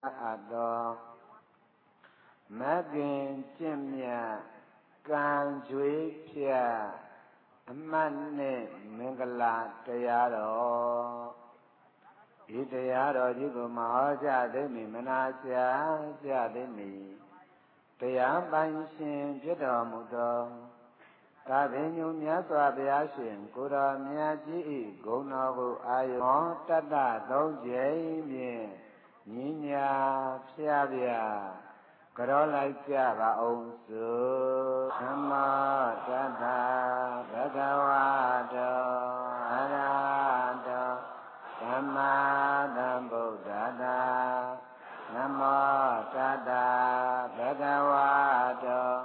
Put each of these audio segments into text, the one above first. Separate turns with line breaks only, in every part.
Ado Magin Jimya Gan Jui Pia Mane Mingala Tayaro Itayaro Jigo Mahaja Demi Manasya Jademi Tayabanshin Jado Mudo Tabinu Myaswa Biashin Kura Myaji Gonago Ayo Tata Doje Ninya Piavia Karolaika Baonsu Nama Tata Bhagavata Arahata Dhamma Buddhata Nama Tata Bhagavata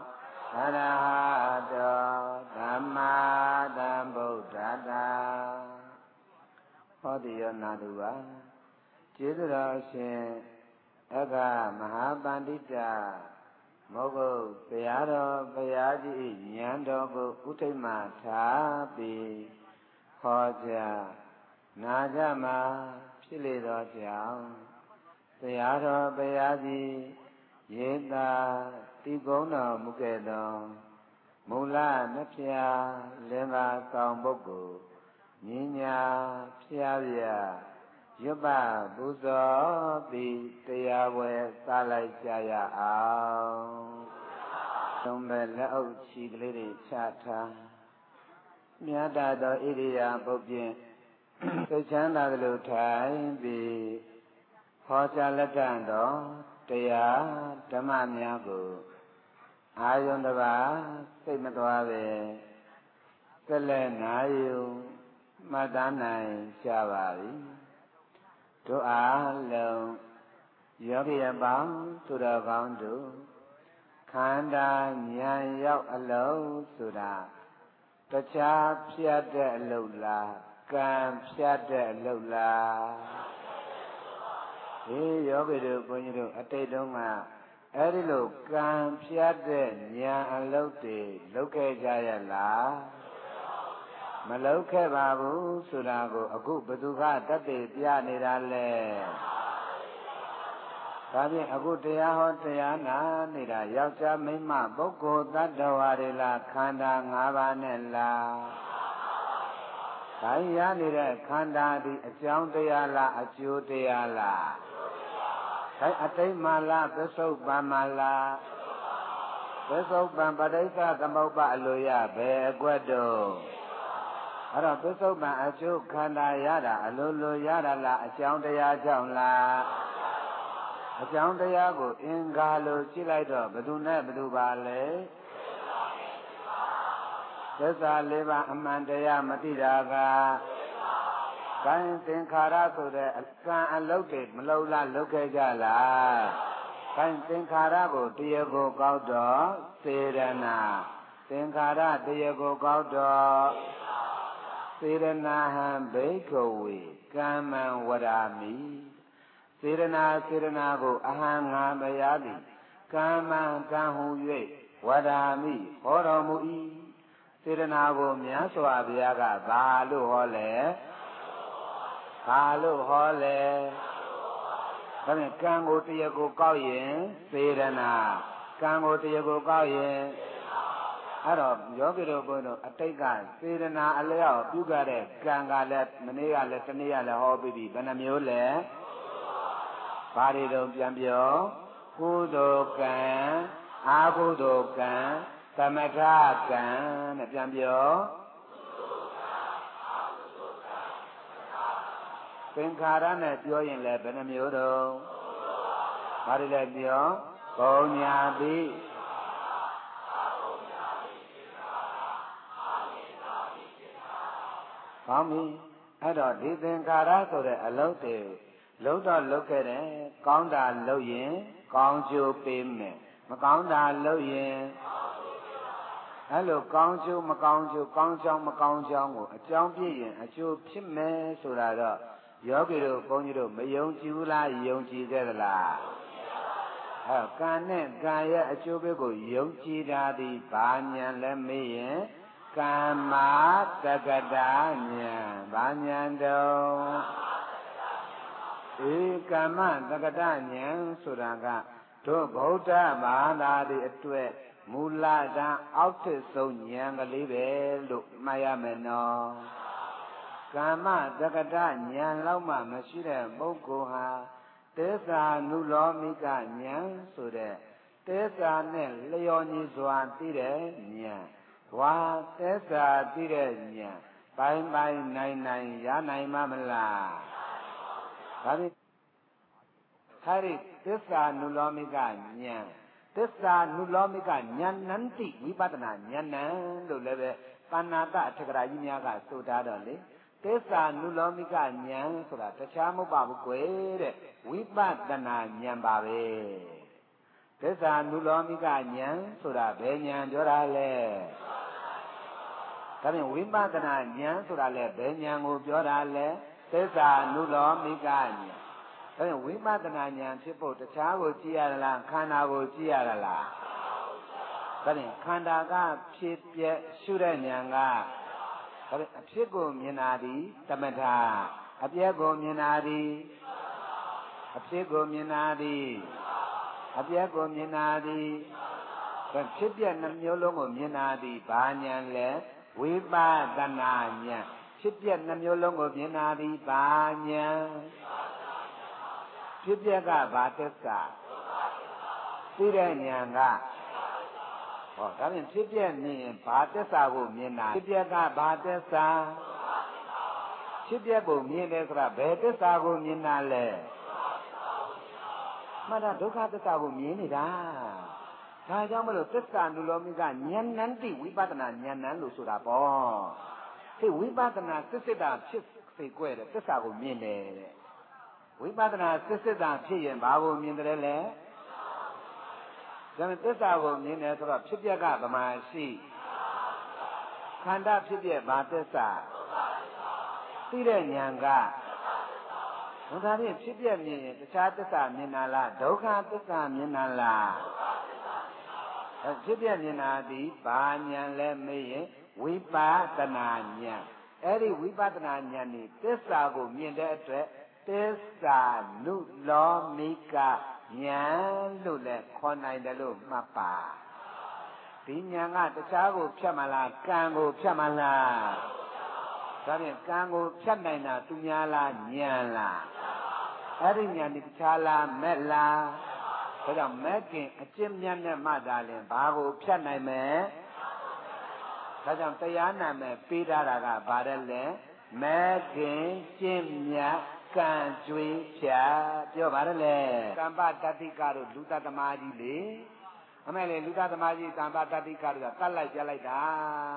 Arahata Dhamma Buddhata Hodiya Nadua Chidurashin Aga Mahabandita Mogo Payaro Payaji Nyandogo Utima Tabi Hoja Najama Pilido Jam Payaro Payaji Yeda Tigono Mukedo Mula Napia Lema Kambogo Ninya Piavia Yuba Buzo Bi Tiawe Salai Jaya Ao Tumbe Lao Chi Lady Chata Miada do Idia Bobin Kuchanda Lutai Bi Hoja Latando Tia Tamamiago Ayondava Simatwave Selena Madanai Shavari To Alo Yogi Abang to the Gandu Kanda Nyan Yok Alo Suda Tacha Piade Lola Kam Piade Lola He Yogi do Bunyu Ate Donga Erilo Kam Piade Nyan Alote Loke Jaya La Maloke Babu Surago Agu Baduga Tate Pianira Le Tabi Agu Teaho Teana Nira Yacha Mima Boko Tadawarila Kanda Ngavanella Kaya Nira Kanda Di Ajang Teala Achu Teala Kai Ate Mala Beso Bamala Beso Bambadesa Kamoba Aloya Be Guado Ara Beso Ban Achu Kanda Yada Alolo Yada La Ajang Teya Jang La Ajang Teya Go Ingalo Chilaido Badune Badubale Desa Leva Amandaya Matiraga Kain Tinkara Sode Kan Alote Malola Loke Jala Kain Tinkara Go Diego Gaudo Serena Tinkara Diego Gaudo Serena Bekowe Kaman Wadami Serena Serena Go Ahanga Mayadi Kaman Kahu Yue Wadami Horomui Serena Go Miaswa Biaga Balu Hole Balu Hole Kami Kango Tiago Kauyen Serena Kango Tiago Kauyen Arab Yogiro Bono Atega Serena Aleo Bugare Ganga Manea Letania Hobby Banamiole Parido Piambio Kudokan Agudokan Tamatakan Piambio Pinkarana Join Le Banamiodo Parilabio Bonyabi Kami Ado Dinkara so the Alote Loda Lokere Kaunda Loyin Kaunju Pime Makaunda Loyin Hello Kaunju Makaunju Kaunjang Makaunjang a champion a chu Pime Surada Yogido Ponyo Mayong Jula Yongji Gala Kane Gaya a Chubego Yongji Dadi Banyan Lemme Kama Tagadanya Banyando ကမ္မတက္ကတဉာဏ်ဆိုတာကတို့ဗုဒ္ဓဘာသာတွေအတွက်မူလတန်းအောက်ထစ်ဆုံးဉာဏ်ကလေးပဲလို့မှတ်ရမယ်နော်ကမ္မတက္ကတဉာဏ်လောက်မှမရှိတဲ့ပုဂ္ဂိုလ်ဟာသစ္စာနုလောမိကဉာဏ်ဆိုတဲ့သစ္စာနဲ့လျော်ညီစွာသိတဲ့ဉာဏ်ဝါသစ္စာသိတဲ့ဉာဏ်ပိုင်းပိုင်းနိုင်နိုင်ရနိုင်မှာမလားဒါဖြင့်ဟာရိသစ္စာနုလောမိကဉာဏ်သစ္စာနုလောမိကဉာဏ်နန္တိဝိပဿနာဉာဏ်နံလို့လည်းပဲပါဏာတအထက်ကရာကြီးများကဆိုထားတော့လေသစ္စာနုလောမိကဉာဏ်ဆိုတာတခြားမဟုတ်ပါဘူးကွယ်တဲ့ဝိပဿနာဉာဏ်ပါပဲသစ္စာနုလောမိကဉာဏ်ဆိုတာဘယ်ဉာဏ်ပြောတာလဲဒါဖြင့်ဝိပဿနာဉာဏ်ဆိုတာလဲဘယ်ဉာဏ်ကိုပြောတာလဲသစ္စာနုလောမိကဉာဏ်ဒါဖြင့်ဝိပဿနာဉာဏ်ဖြစ်ဖို့တခြားကိုကြည့်ရလားခန္ဓာကိုကြည့်ရလားဒါဖြင့်ခန္ဓာကဖြစ်ပြရှုတဲ့ဉာဏ်ကဒါဖြင့်အဖြစ်ကိုမြင်တာဒီသမထအပြည့်ကိုမြင်တာဒီအဖြစ်ကိုမြင်တာဒီအပြည့်ကိုမြင်တာဒီဖြစ်ပြနှမျိုးလုံးကိုမြင်တာဒီဘာဉာဏ်လဲဝိပဿနာဉာဏ်ဖြစ်ပြနှမျိုးလုံးကိုမြင်တာဒီဘာဉာဏ်ဖြစ်ပြကဘာသစ္စာသိတဲ့ဉာဏ်ကဟောဒါဖြင့်ဖြစ်ပြမြင်ရင်ဘာသစ္စာကိုမြင်တာဖြစ်ပြကဘာသစ္စာဖြစ်ပြကိုမြင်တယ်ဆိုတာဘယ်သစ္စာကိုမြင်တာလဲမှန်တာဒုက္ခသစ္စာကိုမြင်နေတာဒါကြောင့်မလို့သစ္စာနုလောမိကဉာဏ်နန္တိဝိပဿနာဉာဏ်နံလို့ဆိုတာပေါ့ဒီဝိပဿနာစစ်စစ်တာဖြစ်စေကြွယ်တဲ့သစ္စာကိုမြင်တယ်တဲ့ဝိပဿနာစစ်စစ်တာဖြစ်ရင်ဘာကိုမြင်တယ်လဲဒါပေမဲ့သစ္စာကိုမြင်တယ်ဆိုတော့ဖြစ်ပြကဗမာရှိခန္ဓာဖြစ်ပြဘာသစ္စာသိတဲ့ဉာဏ်ကဘုရားဖြင့်ဖြစ်ပြမြင်ရင်တခြားသစ္စာမြင်တာလားဒုက္ခသစ္စာမြင်တာလားဖြစ်ပြမြင်တာဒီဘာဉာဏ်လဲမေးရင်ဝိပဿနာဉာဏ်အဲ့ဒီဝိပဿနာဉာဏ်นี่သစ္စာကိုမြင်တဲ့အတွက်သစ္စာနုလောမိကဉာဏ်လို့လည်းခေါ်နိုင်တယ်လို့မှတ်ပါဒီဉာဏ်ကတခြားကိုဖြတ်မလားကံကိုဖြတ်မလားဒါဖြင့်ကံကိုဖြတ်နိုင်တာသူများလားဉာဏ်လားအဲ့ဒီဉာဏ်ဒီတခြားလားမဲ့လားဒါကြောင့်မဲ့ခင်အကျင့်မြတ်နဲ့မှတာလင်ဘာကိုဖြတ်နိုင်မယ်ဒါကြောင့်တရားနာမယ်ပေးထားတာကဘာလဲလဲမဲ့ခင်ကျင့်မြတ်ကံကြွေးဖြတ်ပြောပါရလေကမ္ပတတိကတို့လူတသမားကြီးလေအမေလေလူတသမားကြီးကမ္ပတတိကတို့ကတတ်လိုက်ပြလိုက်တာ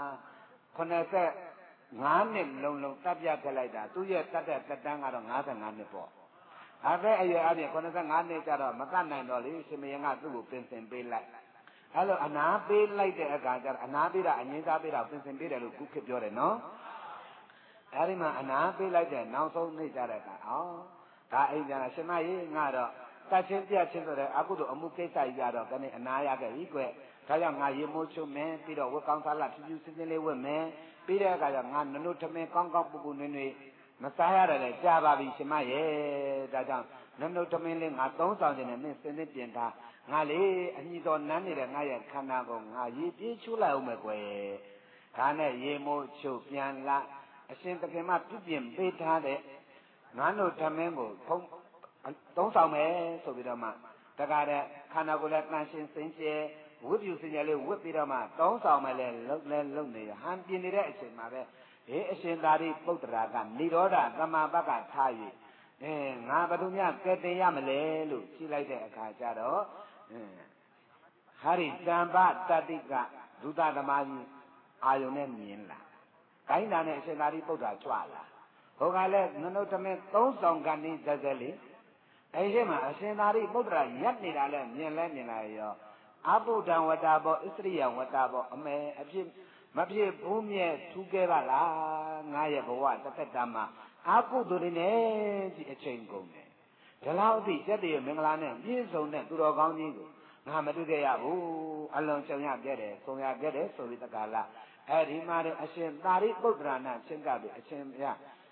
85နှစ်လုံးလုံးတပ်ပြထက်လိုက်တာသူရဲ့တတ်တဲ့သက်တမ်းကတော့55နှစ်ပေါ့အဲ့အရွယ်အပြင်85နှစ်ကျတော့မတတ်နိုင်တော့လေရှင်မယံကသူ့ကိုပင်စင်ပေးလိုက်အဲ့လိုအနာပေးလိုက်တဲ့အခါကျတော့အနာပေးတာအငင်းစားပေးတာပင်စင်ပေးတယ်လို့ခုခေတ်ပြောတယ်နော်အဲ့ဒီမှာအနာပေးလိုက်တဲ့နောက်ဆုံးနေ့ကြတဲ့အခါဒါအိမ်ပြန်လာရှင်မကြီးငါတော့တတ်ချင်းပြတ်ချင်းဆိုတဲ့အကုသို့အမှုကိစ္စကြီးကြတော့ခဏအနာရခဲ့ပြီကွဒါကြောင့်ငါရေမိုးချုံမယ်ပြီးတော့ဝတ်ကောင်းစားလာဖြူဖြူစင်းစင်းလေးဝတ်မယ်ပြီးတဲ့အခါကျငါနုနုထမင်းကောင်းကောင်းပူပူနွေ့နွေ့မစားရတယ်လေကြာပါပြီရှင်မရဲ့ဒါကြောင့်နုနုထမင်းလေးငါသုံးဆောင်ခြင်းနဲ့မင်းစင်းစင်းပြင်ထားငါလေအညီတော်နန်းနေတဲ့ငါရဲ့ခန္ဓာကိုငါရေပြေးချိုးလိုက်အောင်မယ်ကွယ်ဒါနဲ့ရေမိုးချုပ်ပြန်လာအရှင်သခင်မပြုပြင်ပေးထားတဲ့ငါတို့ထမင်းကိုသုံးဆောင်မယ်ဆိုပြီးတော့မှတကားတဲ့ခန္ဓာကိုယ်လည်းတန်ရှင်းစင်ကြယ်ဝိပ္ပုစင်ကြယ်လေးဝတ်ပြီးတော့မှသုံးဆောင်မယ်လေလုံနေဟန်ပြင်နေတဲ့အချိန်မှာပဲအရှင်သာရိပုတ္တရာကនិရောဓသမဘကထား၍ငါဘယ်သူများကဲတင်ရမလဲလို့ကြည့်လိုက်တဲ့အခါကျတော့ဟာရိတံပတတိကဒုသသမားကြီးအာယုန်နဲ့မြင်လာကိုင်းတာနဲ့အရှင်သာရိပုတ္တရာကြွလာဟိုကလည်းနုနုထမင်းသုံးဆောင်ကနေဇက်ဇက်လေးအဲ့ဒီမှာအရှင်သာရိပုတ္တရာရက်နေတာလဲမြင်လာရောအဘုဒ္ဓံဝတ္တဘောဣသရိယဝတ္တဘောအမေအဖြစ်မဖြစ်ဘူးမြဲထူးခဲ့ပါလားငါရဲ့ဘဝတစ်သက်တာမှာအကုသိုလ်တွေနဲ့ဒီအချိန်ကုန်တယ်ဒီလောက်အထိကျက်တည်းမင်္ဂလာနဲ့ပြည့်စုံတဲ့သူတော်ကောင်းကြီးကိုငါမတွေ့ခဲ့ရဘူးအလွန်ကြုံရခဲ့တယ်ဆုံရခဲ့တယ်ဆိုပြီးတက္ကလာအဲ့ဒီမှာအရှင်သာရိပုတ္တရာနာချင်းကပြီးအရှင်ဘုရား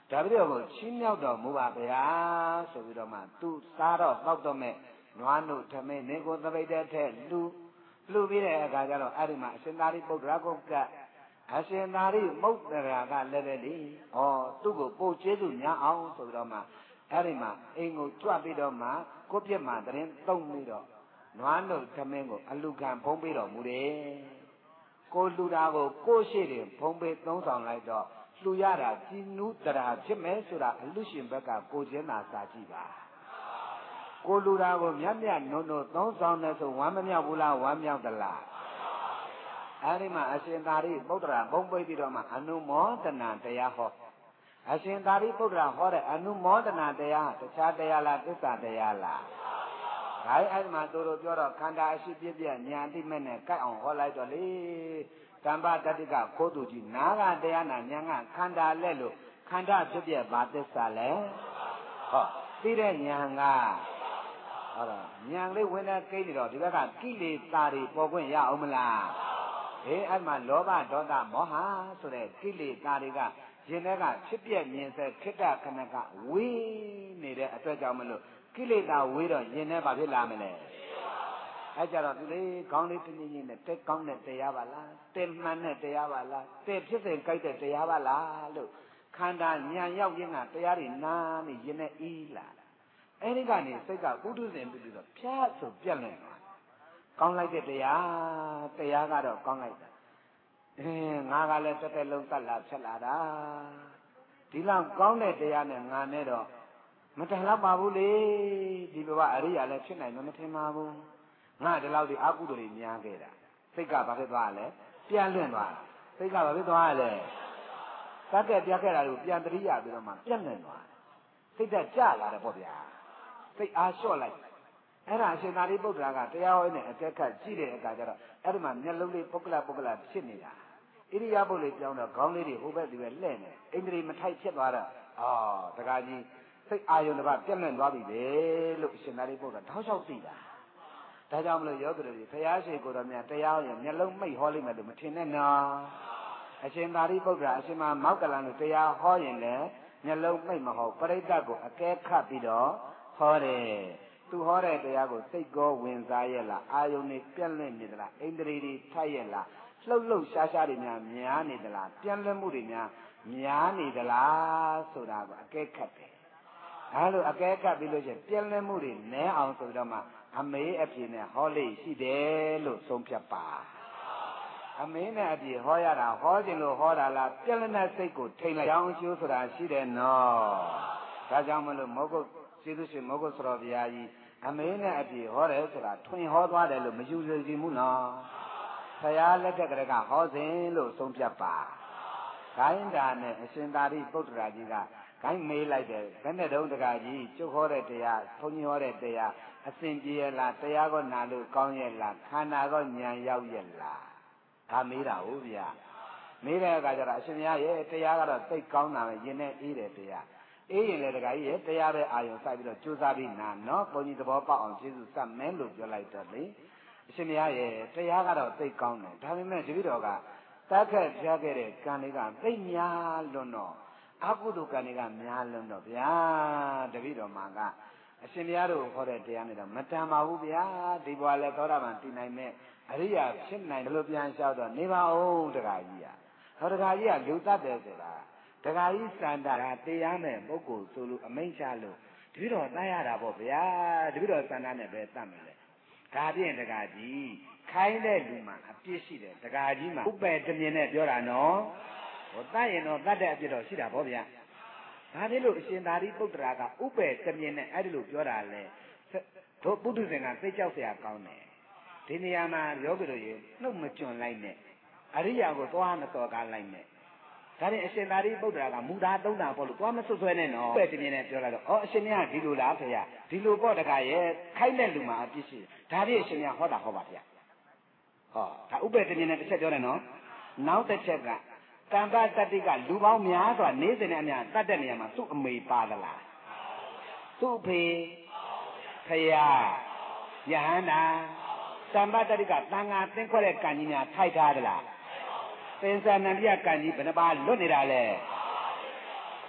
ဒါပြီးတော့ချင်းမြောက်တော်မူပါဗျာဆိုပြီးတော့မှသူစားတော့တောက်တော့မဲ့နွားနုထမင်းနေကိုသပိတ်တဲ့ထက်လူပြီးတဲ့အခါကျတော့အဲ့ဒီမှာအရှင်သာရိပုတ္တရာကုတ်ကအရှင်သာရိပုတ္တရာကလည်းပဲလေသူ့ကိုပို့ကျေးဇူးများအောင်ဆိုပြီးတော့မှအဲ့ဒီမှာအိမ်ကိုကြွပြီးတော့မှကိုပြစ်မှာတရင်သုံးပြီးတော့နွားနုထမင်းကိုအလူခံဖုံးပေးတော်မူတယ်ကိုလူတာကိုကိုရှိတယ်ဖုံးပေးသုံးဆောင်လိုက်တော့လူရတာကြည်နူးတရာဖြစ်မယ်ဆိုတာအလူရှင်ဘက်ကကိုချင်းသာစာကြည့်ပါကိုလူတာကိုမြတ်မြတ်နုံနုံသုံးဆောင်တယ်ဆိုဝမ်းမမြောက်ဘူးလားဝမ်းမြောက်သလားအဲ့ဒီမှာအရှင်သာရိပုတ္တရာဘုံပိတ်ပြီးတော့မှအနုမောဒနာတရားဟောအရှင်သာရိပုတ္တရာဟောတဲ့အနုမောဒနာတရားတခြားတရားလားသစ္စာတရားလားဒါအဲ့ဒီမှာတို့ပြောတော့ခန္ဓာအရှိပြည့်ပြည့်ညာတိမဲ့နဲ့ကြိုက်အောင်ဟောလိုက်တော့လေတမ္ပတတိကခိုးသူကြီးနာကတရားနာညာကခန္ဓာလက်လို့ခန္ဓာဖြစ်ပြဘာသစ္စာလဲသိတဲ့ညာကဟောတော့ညာလေးဝင်တဲ့ကိန်းနေတော့ဒီဘက်ကကိလေသာတွေပေါ်ခွင့်ရအောင်မလားအဲ့မှာလောဘဒေါသမောဟဆိုတဲ့ကိလေသာတွေကရင်ထဲကဖြစ်ပြမြင်စေခိတ္တခဏကဝေးနေတဲ့အတွက်ကြောင့်မလို့ကိလေသာဝေးတော့ရင်ထဲဘာဖြစ်လာမလဲအဲ့ကြတော့ဒီလေခေါင်းလေးတင်းတင်းနဲ့တက်ကောင်းတဲ့တရားပါလားတက်မှန်တဲ့တရားပါလားတက်ဖြစ်စဉ်ကြိုက်တဲ့တရားပါလားလို့ခန္ဓာဉာဏ်ရောက်ရင်ကတရားတွေနာနေရင်နဲ့ဤလာအဲ့ဒီကနေစိတ်ကဥဒုစဉ်ပြီးတော့ဖြတ်ဆိုပြက်နေတယ်ကောင်းလိုက်တဲ့တရားကတော့ကောင်းလိုက်တာငါကလည်းတစ်သက်လုံးတတ်လာဖြတ်လာတာဒီလောက်ကောင်းတဲ့တရားနဲ့ငါနဲ့တော့မတန်တော့ပါဘူးလေဒီဘဝအရိယာလည်းဖြစ်နိုင်မထင်ပါဘူးငါဒီလောက်ဒီအကုသိုလ်တွေများခဲ့တာစိတ်ကဘာဖြစ်သွားလဲပြန်လွင့်သွားတာစိတ်ကဘာဖြစ်သွားလဲတတ်တဲ့ပြခဲ့တာကိုပြန်တရိယာပြီးတော့မှပြက်လွင့်သွားစိတ်သက်ကြလာတယ်ပေါ့ဗျာစိတ်အားလျှော့လိုက်အဲ့ဒါအရှင်သာရိပုတ္တရာကတရားဟောနေအကဲခတ်ကြည့်တဲ့အခါကျတော့အဲ့ဒီမှာမျက်လုံးလေးပုဂ္ဂလဖြစ်နေတာဣရိယာပုတ်လေးပြောင်းတော့ခေါင်းလေးတွေဟိုဘက်ဒီဘက်လှဲ့နေအိန္ဒြေမထိုက်ဖြစ်သွားတော့တခါကြီးစိတ်အာယုန်တစ်ပါးပြက်လွင့်သွားပြီလေလို့အရှင်သာရိပုတ္တရာထောက်လျှောက်သိတာဒါကြောင့်မလို့ယောဂီတွေဘုရားရှိခိုးတော်များတရားရင်မျက်လုံးမိတ်ဟောလိမ့်မယ်လို့မထင်နဲ့နော်အရှင်သာရိပုတ္တရာအရှင်မောက္ကလန်တို့တရားဟောရင်လည်းမျက်လုံးမိတ်မဟုတ်ပရိသတ်ကိုအကဲခတ်ပြီးတော့ဟောတယ်သူဟောတဲ့တရားကိုစိတ်ကောဝင်စားရဲ့လားအာယုန်နဲ့ပြက်လွင့်နေသလားအိန္ဒြေတွေထိုက်ရဲ့လားလှုပ်ရှားတွေများနေသလားပြက်လွင့်မှုတွေများနေသလားဆိုတာကိုအကဲခတ်တယ်အဲလိုအကဲခတ်ပြီးလို့ရှိရင်ပြက်လွင့်မှုတွေနည်းအောင်ဆိုတော့မှအမေးအပြေနဲ့ဟောလေးရှိတယ်လို့ဆုံးဖြတ်ပါအမေးနဲ့အပြေဟောရတာဟောခြင်းလို့ဟောတာလားပြက်လွင့်တဲ့စိတ်ကိုထိန်လိုက်အောင်ကျိုးဆိုတာရှိတယ်နော်ဒါကြောင့်မလို့မောဂုတ်ကျေးဇူးရှင်မောဂုတ်ဆရာဘုရားကြီးအမေးနဲ့အပြေဟောတယ်ဆိုတာထွင်ဟောသွားတယ်လို့မယူကြည်ဘူးနော်ဆရာလက်ထက်ကလေးကဟောစဉ်လို့ဆုံးဖြတ်ပါခိုင်းတာနဲ့အရှင်သာရိပုတ္တရာကြီးကခိုင်းမေးလိုက်တယ်ဘယ်နဲ့တုန်းတကားကြီးကျုပ်ဟောတဲ့တရားဘုန်းကြီးဟောတဲ့တရားအစဉ်ပြေလားတရားကောနာလို့ကောင်းရဲ့လားခန္ဓာကောဉာဏ်ရောက်ရဲ့လားဒါမေးတာဟုတ်ဗျာမေးတဲ့အခါကျတော့အရှင်များရဲ့တရားကတော့သိကောင်းတာပဲယင်နဲ့အေးတယ်တရားအေးရင်လည်းတခါကြီးရဲ့တရားပဲအာယုံစိုက်ပြီးတော့ကြိုးစားပြီးနာနော်ဘုန်းကြီးသဘောပေါက်အောင်ကျေးဇူးစမယ်လို့ပြောလိုက်တော့လေအရှင်များရဲ့တရားကတော့သိကောင်းတယ်ဒါပေမဲ့တပည့်တော်ကတတ်ခက်ပြခဲ့တဲ့ကံတွေကသိများလွန်းတော့အကုသိုလ်ကံတွေကများလွန်းတော့ဗျာတပည့်တော်မှာကအရှင်များတို့ဟောတဲ့တရားနဲ့တော့မတန်ပါဘူးဗျာဒီဘဝလည်းသောတာပန်တည်နိုင်မဲ့အရိယာဖြစ်နိုင်တယ်လို့ပြန်လျှောက်တော့နေပါဦးတခါကြီးဟောတခါကြီးကလူတတ်တယ်ဆိုတာတခါကြီးစန္ဒာတရားမဲ့ပုဂ္ဂိုလ်ဆိုလို့အမိန့်ချလို့တပည့်တော်တတ်ရတာပေါ့ဗျာတပည့်တော်စန္ဒာနဲ့ပဲတတ်မယ်လေဒါဖြင့်တခါကြီးခိုင်းတဲ့လူမှာအပြစ်ရှိတယ်တခါကြီးမှာဥပ္ပယ်တမြင်နဲ့ပြောတာနော်ဟိုတတ်ရင်တော့တတ်တဲ့အပြစ်တော့ရှိတာပေါ့ဗျာဒါဖြစ်လို့အရှင်သာရိပုတ္တရာကဥပ္ပယ်တမြင်နဲ့အဲ့ဒီလိုပြောတာလေတို့ပုထုဇဉ်ကသိကြောက်เสียကောင်းတယ်ဒီနေရာမှာယောဂီတို့ရေနှုတ်မကျွံလိုက်နဲ့အရိယာကိုသွားမစော်ကားလိုက်နဲ့ဒါဖြင့်အရှင်သာရိပုတ္တရာကမူသားသုံးတာပေါ့လို့သွားမဆွဆွဲနဲ့နော်ဥပ္ပယ်တမြင်နဲ့ပြောလိုက်တော့အရှင်မြတ်ဒီလိုလားဖေရဒီလိုပေါ့တခါရဲ့ခိုင်းတဲ့လူမှာအပြစ်ရှိဒါဖြင့်အရှင်မြတ်ဟောတာဟောပါဗျာဒါဥပ္ပယ်တမြင်နဲ့တစ်ချက်ပြောတယ်နော်နောက်တစ်ချက်ကတမ္ပတတိကလူပေါင်းများစွာနေစဉ်နဲ့အများတတ်တဲ့နေရာမှာသူ့အမေပါသလားသူ့အဖေဖယားယဟန္တာတမ္ပတတိကသံဃာသင်္ခွဲတဲ့ကံကြီးများထိုက်ထားသလားသင်္ဇာနန္ဒိယကံကြီးဘယ်နှပါလွတ်နေတာလဲ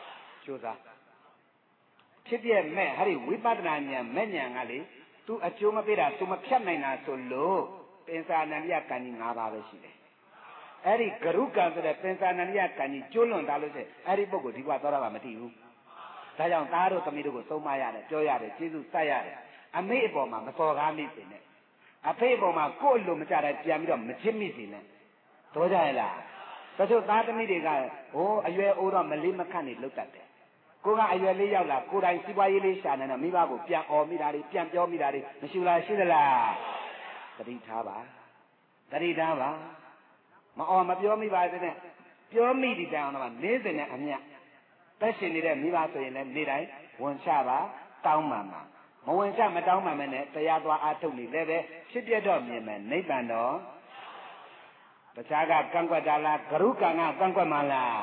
ကျိုးစားဖြစ်ပြမဲ့ဟာဒီဝိပဿနာဉာဏ်မဲ့ဉာဏ်ကလေသူအကျိုးမပေးတာသူမဖြတ်နိုင်တာဆိုလို့ပင်စာနန္ဒိယကံကြီး၅ပါးပဲရှိတယ်အဲ့ဒီဂရုကံဆိုတဲ့ပင်စာနန္ဒိယကံကြီးကျွလွန်သားလို့ဆိုအဲ့ဒီပုဂ္ဂိုလ်ဒီဘဝသောတာပန်မတည်ဘူးဒါကြောင့်သားတို့သမီးတို့ကိုသုံးမရတယ်ပြောရတယ်ကျေးဇူးဆက်ရတယ်အမေအပေါ်မှာမစော်ကားမိစေနဲ့အဖေအပေါ်မှာကိုယ့်လိုမကြတဲ့ပြန်ပြီးတော့မချစ်မိစေနဲ့တော့ကြရလားတချို့သားသမီးတွေကဟိုအရွယ်အိုးတော့မလေးမခန့်နေလောက်တတ်တယ်ကိုကအရွယ်လေးရောက်လာကိုယ်တိုင်စီးပွားရေးလေးရှာနေတော့မိဘကိုပြန်អော်မိတာတွေပြန်ပြောမိတာတွေမရှိလားရှိသလားတတိထားပါတတိထားပါမអော်မပြောမိပါစေနဲ့ပြောမိဒီတိုင်အောင်တော့နေစင်နဲ့အမြတ်တက်ရှင်နေတဲ့မိဘဆိုရင်လည်းနေတိုင်းဝန်ချပါတောင်းမှမှာမဝင်ချမတောင်းမှမနဲ့တရားသွားအားထုတ်နေလည်းပဲဖြစ်ပြတော့မြင်မယ်နိဗ္ဗာန်တော့တခြားကကန့်ကွက်တာလားဂရုကံကကန့်ကွက်မှလား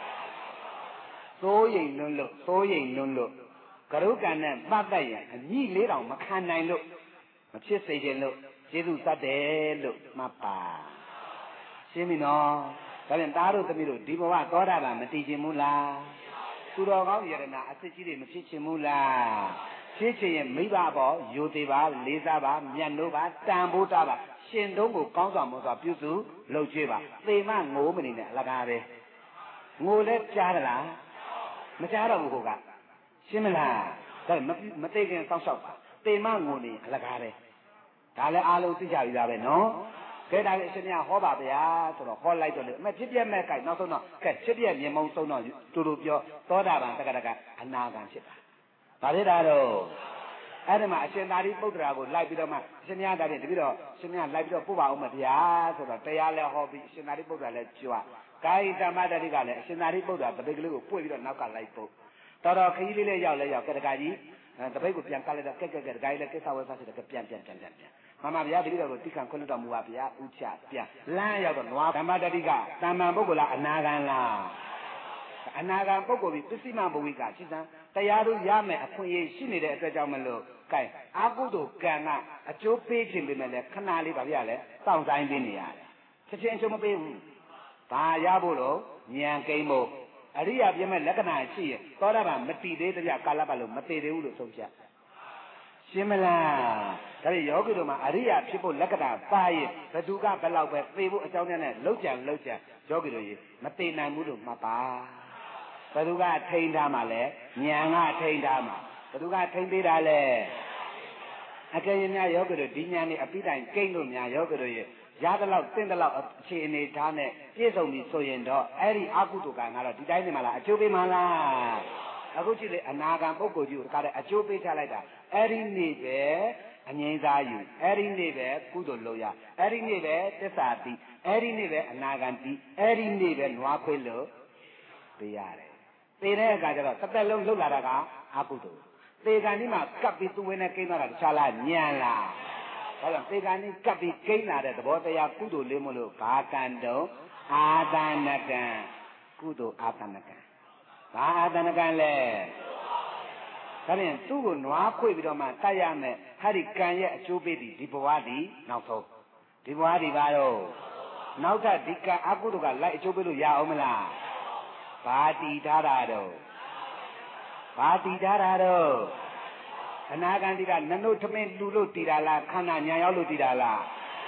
စိုးရိမ်လွန်းလို့ဂရုကံနဲ့ပတ်သက်ရင်အညီလေးတောင်မခံနိုင်လို့မဖြစ်စေခြင်းလို့ကျေးဇူးသတ်တယ်လို့မှတ်ပါရှင်းပြီနော်ဒါပြန်သားတို့သမီးတို့ဒီဘဝသောတာပန်မတည်ခြင်းမူလားသူတော်ကောင်းယရနာအစစ်ကြီးတွေမဖြစ်ခြင်းမူလားဖြစ်ခြင်းရဲ့မိဘဘောယိုသေးပါလေးစားပါမြတ်နိုးပါတန်ဖိုးတာပါရှင်တုံးကိုကောင်းစွာမောစွာပြုစုလှုပ်ကြွေးပါသေမငိုးမနေနဲ့အလကားပဲငိုလဲကြားသလားမကြားတော့ဘူးကိုကရှင်းမလားဒါမသိခင်စောင့်ရှောက်ပါသေမငိုနေအလကားပဲဒါလည်းအားလုံးသိကြပြီသားပဲနော်ကဲဒါလည်းအရှင်မြတ်ဟောပါဗျာဆိုတော့ဟောလိုက်တော့လေအမေဖြစ်ပြမဲ့ကြိုက်နောက်ဆုံးတော့ကဲဖြစ်ပြမြေမုံဆုံးတော့တူတူပြောသောတာပန်တက္ကတကအနာဂံဖြစ်တာဒါဖြစ်တာတော့အဲ့ဒီမှာအရှင်သာရိပုတ္တရာကိုလိုက်ပြီးတော့မှအရှင်မြတ်ဒါဖြင့်တပည့်တော်ရှင်မြတ်လိုက်ပြီးတော့ပို့ပါအောင်မဗျာဆိုတော့တရားလည်းဟောပြီးအရှင်သာရိပုတ္တရာလည်းကြွားကာယဓမ္မတတိကလည်းအရှင်သာရိပုတ္တရာတပိတ်ကလေးကိုပွေ့ပြီးတော့နောက်ကလိုက်ပို့တော်ခကြီးလေးလည်းရောက်ကတကကြီးတပိတ်ကိုပြန်ကလိုက်တော့ကဲတကကြီးလည်းကိစ္စဝဲစားစစ်တယ်ပြန်မမဗျာတတိတော်ကိုတိခံခွင့်လွတ်တော်မူပါဗျာဥချပြန်လမ်းရောက်တော့နွားဓမ္မတတိကတမ္မန်ပုဂ္ဂိုလ်လားအနာဂံလားအနာဂံပုဂ္ဂိုလ်ပြီးပစ္စည်းမဘဝိကရှိစံတရားတို့ရမယ်အခွင့်အရေးရှိနေတဲ့အတွက်ကြောင့်မလို့ကဲအာဟုတုကံကအကျိုးပေးခြင်းပေမဲ့လည်းခဏလေးပါဗျာလေစောင့်ဆိုင်ပေးနေရတယ်ချက်ချင်းအကျိုးမပေးဘူးဘာရဖို့လို့ဉာဏ်ကိန်းဖို့အရိယာပြည့်မဲ့လက္ခဏာရှိရင်သောတာပန်မတည်သေးတဲ့ကာလပတ်လို့မတည်သေးဘူးလို့ဆုံးဖြတ်ရှင်းမလားဒါပေယောဂီတို့မှာအရိယာဖြစ်ဖို့လက္ခဏာပါရင်ဘသူကဘယ်လောက်ပဲသိဖို့အကြောင်းနဲ့လောက်ကြံယောဂီတို့ရေမသိနိုင်ဘူးလို့မှတ်ပါဘသူကထိန်းထားမှလဲဉာဏ်ကထိန်းထားမှဘသူကထိန်းပေးတာလဲအကယ်၍များယောဂီတို့ဒီဉာဏ်နဲ့အပိတိုင်ကိန်းလို့များယောဂီတို့ရေရသလောက်တင့်တဲ့လောက်အခြေအနေထားနဲ့ပြည့်စုံပြီဆိုရင်တော့အဲ့ဒီအကုသိုလ်ကံကတော့ဒီတိုင်းနေမှာလားအကျိုးပေးမှာလားအခုကြည့်လေအနာဂံပုဂ္ဂိုလ်ကြီးကိုတခါတည်းအကျိုးပေးချလိုက်တာအဲ့ဒီနေ့ပဲအငြိမ်းစားယူအဲ့ဒီနေ့ပဲကုသိုလ်လုပ်ရအဲ့ဒီနေ့ပဲသစ္စာတိအဲ့ဒီနေ့ပဲအနာဂံတိအဲ့ဒီနေ့ပဲနွားခွေးလို့ပေးရတယ်သေတဲ့အခါကျတော့တစ်သက်လုံးလှုပ်လာတာကအကုသိုလ်သေကံဒီမှာကပ်ပြီးသူ့ဝင်နဲ့ကိန်းသွားတာတခြားလားညံလားဒါကြောင့်သေကံဒီကပ်ပြီးကိန်းလာတဲ့သဘောတရားကုသိုလ်လေးမလို့ဘာကံတော့အာသနကံကုသိုလ်အာသနကံဘာအာသနကံလဲဒါဖြင့်သူ့ကိုနွားခွေပြီးတော့မှတတ်ရမယ်ဟာဒီကံရဲ့အကျိုးပေးသည်ဒီဘဝသည်နောက်ဆုံးဒီဘဝသည်ဘာတော့နောက်ထပ်ဒီကံအကုသိုလ်ကလိုက်အကျိုးပေးလို့ရအောင်မလားဘာတီထားတာတော့ဘာတီထားတာတော့အနာဂံတိကနနုထမင်းလူလို့တည်တာလားခန္ဓာညာရောက်လို့တည်တာလား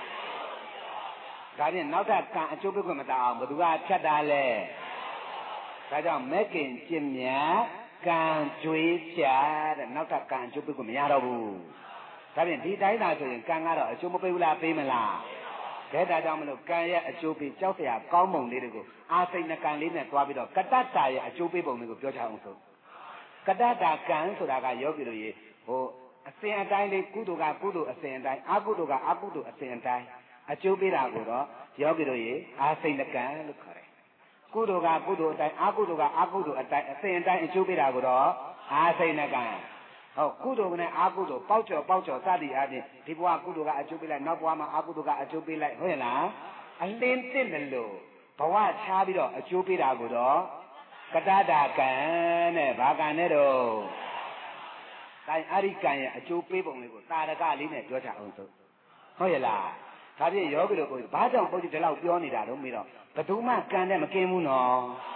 ဒါဖြင့်နောက်ထပ်ကံအကျိုးပေးခွင့်မတတ်အောင်ဘယ်သူကဖြတ်တာလဲဒါကြောင့်မက်ကင်ကျင့်မြတ်ကံကြွေးဖြတ်တဲ့နောက်ထပ်ကံအကျိုးပေးခွင့်မရတော့ဘူးဒါဖြင့်ဒီတိုင်းသာဆိုရင်ကံကတော့အကျိုးမပေးဘူးလားပေးမလားဒါကြောင့်မလို့ကံရဲ့အကျိုးပေးကြောက်စရာကောင်းပုံလေးတွေကိုအာစိဏကံလေးနဲ့တွားပြီးတော့ကတ္တတာရဲ့အကျိုးပေးပုံလေးကိုပြောချအောင်ဆိုကတ္တတာကံဆိုတာကယောဂီတို့ရေဟိုအစဉ်အတိုင်းလေးကုသိုလ်ကကုသိုလ်အစဉ်အတိုင်းအကုသိုလ်ကအကုသိုလ်အစဉ်အတိုင်းအကျိုးပေးတာကိုတော့ယောဂီတို့ရေအာစိဏကံလို့ခေါ်တယ်ကုသိုလ်ကကုသိုလ်အတိုင်းအကုသိုလ်ကအကုသိုလ်အတိုင်းအစဉ်အတိုင်းအကျိုးပေးတာကိုတော့အာစိဏကံဟုတ်ကုသိုလ်နဲ့အကုသိုလ်ပေါက်ကျော်စသည်အားဖြင့်ဒီဘဝကုသိုလ်ကအကျိုးပေးလိုက်နောက်ဘဝမှာအကုသိုလ်ကအကျိုးပေးလိုက်ဟုတ်ရဲ့လားအလင်းတင့်တယ်လို့ဘဝချားပြီးတော့အကျိုးပေးတာကိုတော့ကတ္တတာကံနဲ့ဘာကံနဲ့တော့တိုင်းအရိကံရဲ့အကျိုးပေးပုံလေးကိုတာရကလေးနဲ့ပြောချအောင်ဆိုဟုတ်ရဲ့လားဒါဖြင့်ယောဂီတို့ကိုဘာကြောင့်ပုဂ္ဂိုလ်ဒီလောက်ပြောနေတာတော့မေးတော့ဘယ်သူမှကံနဲ့မကင်းဘူးနော်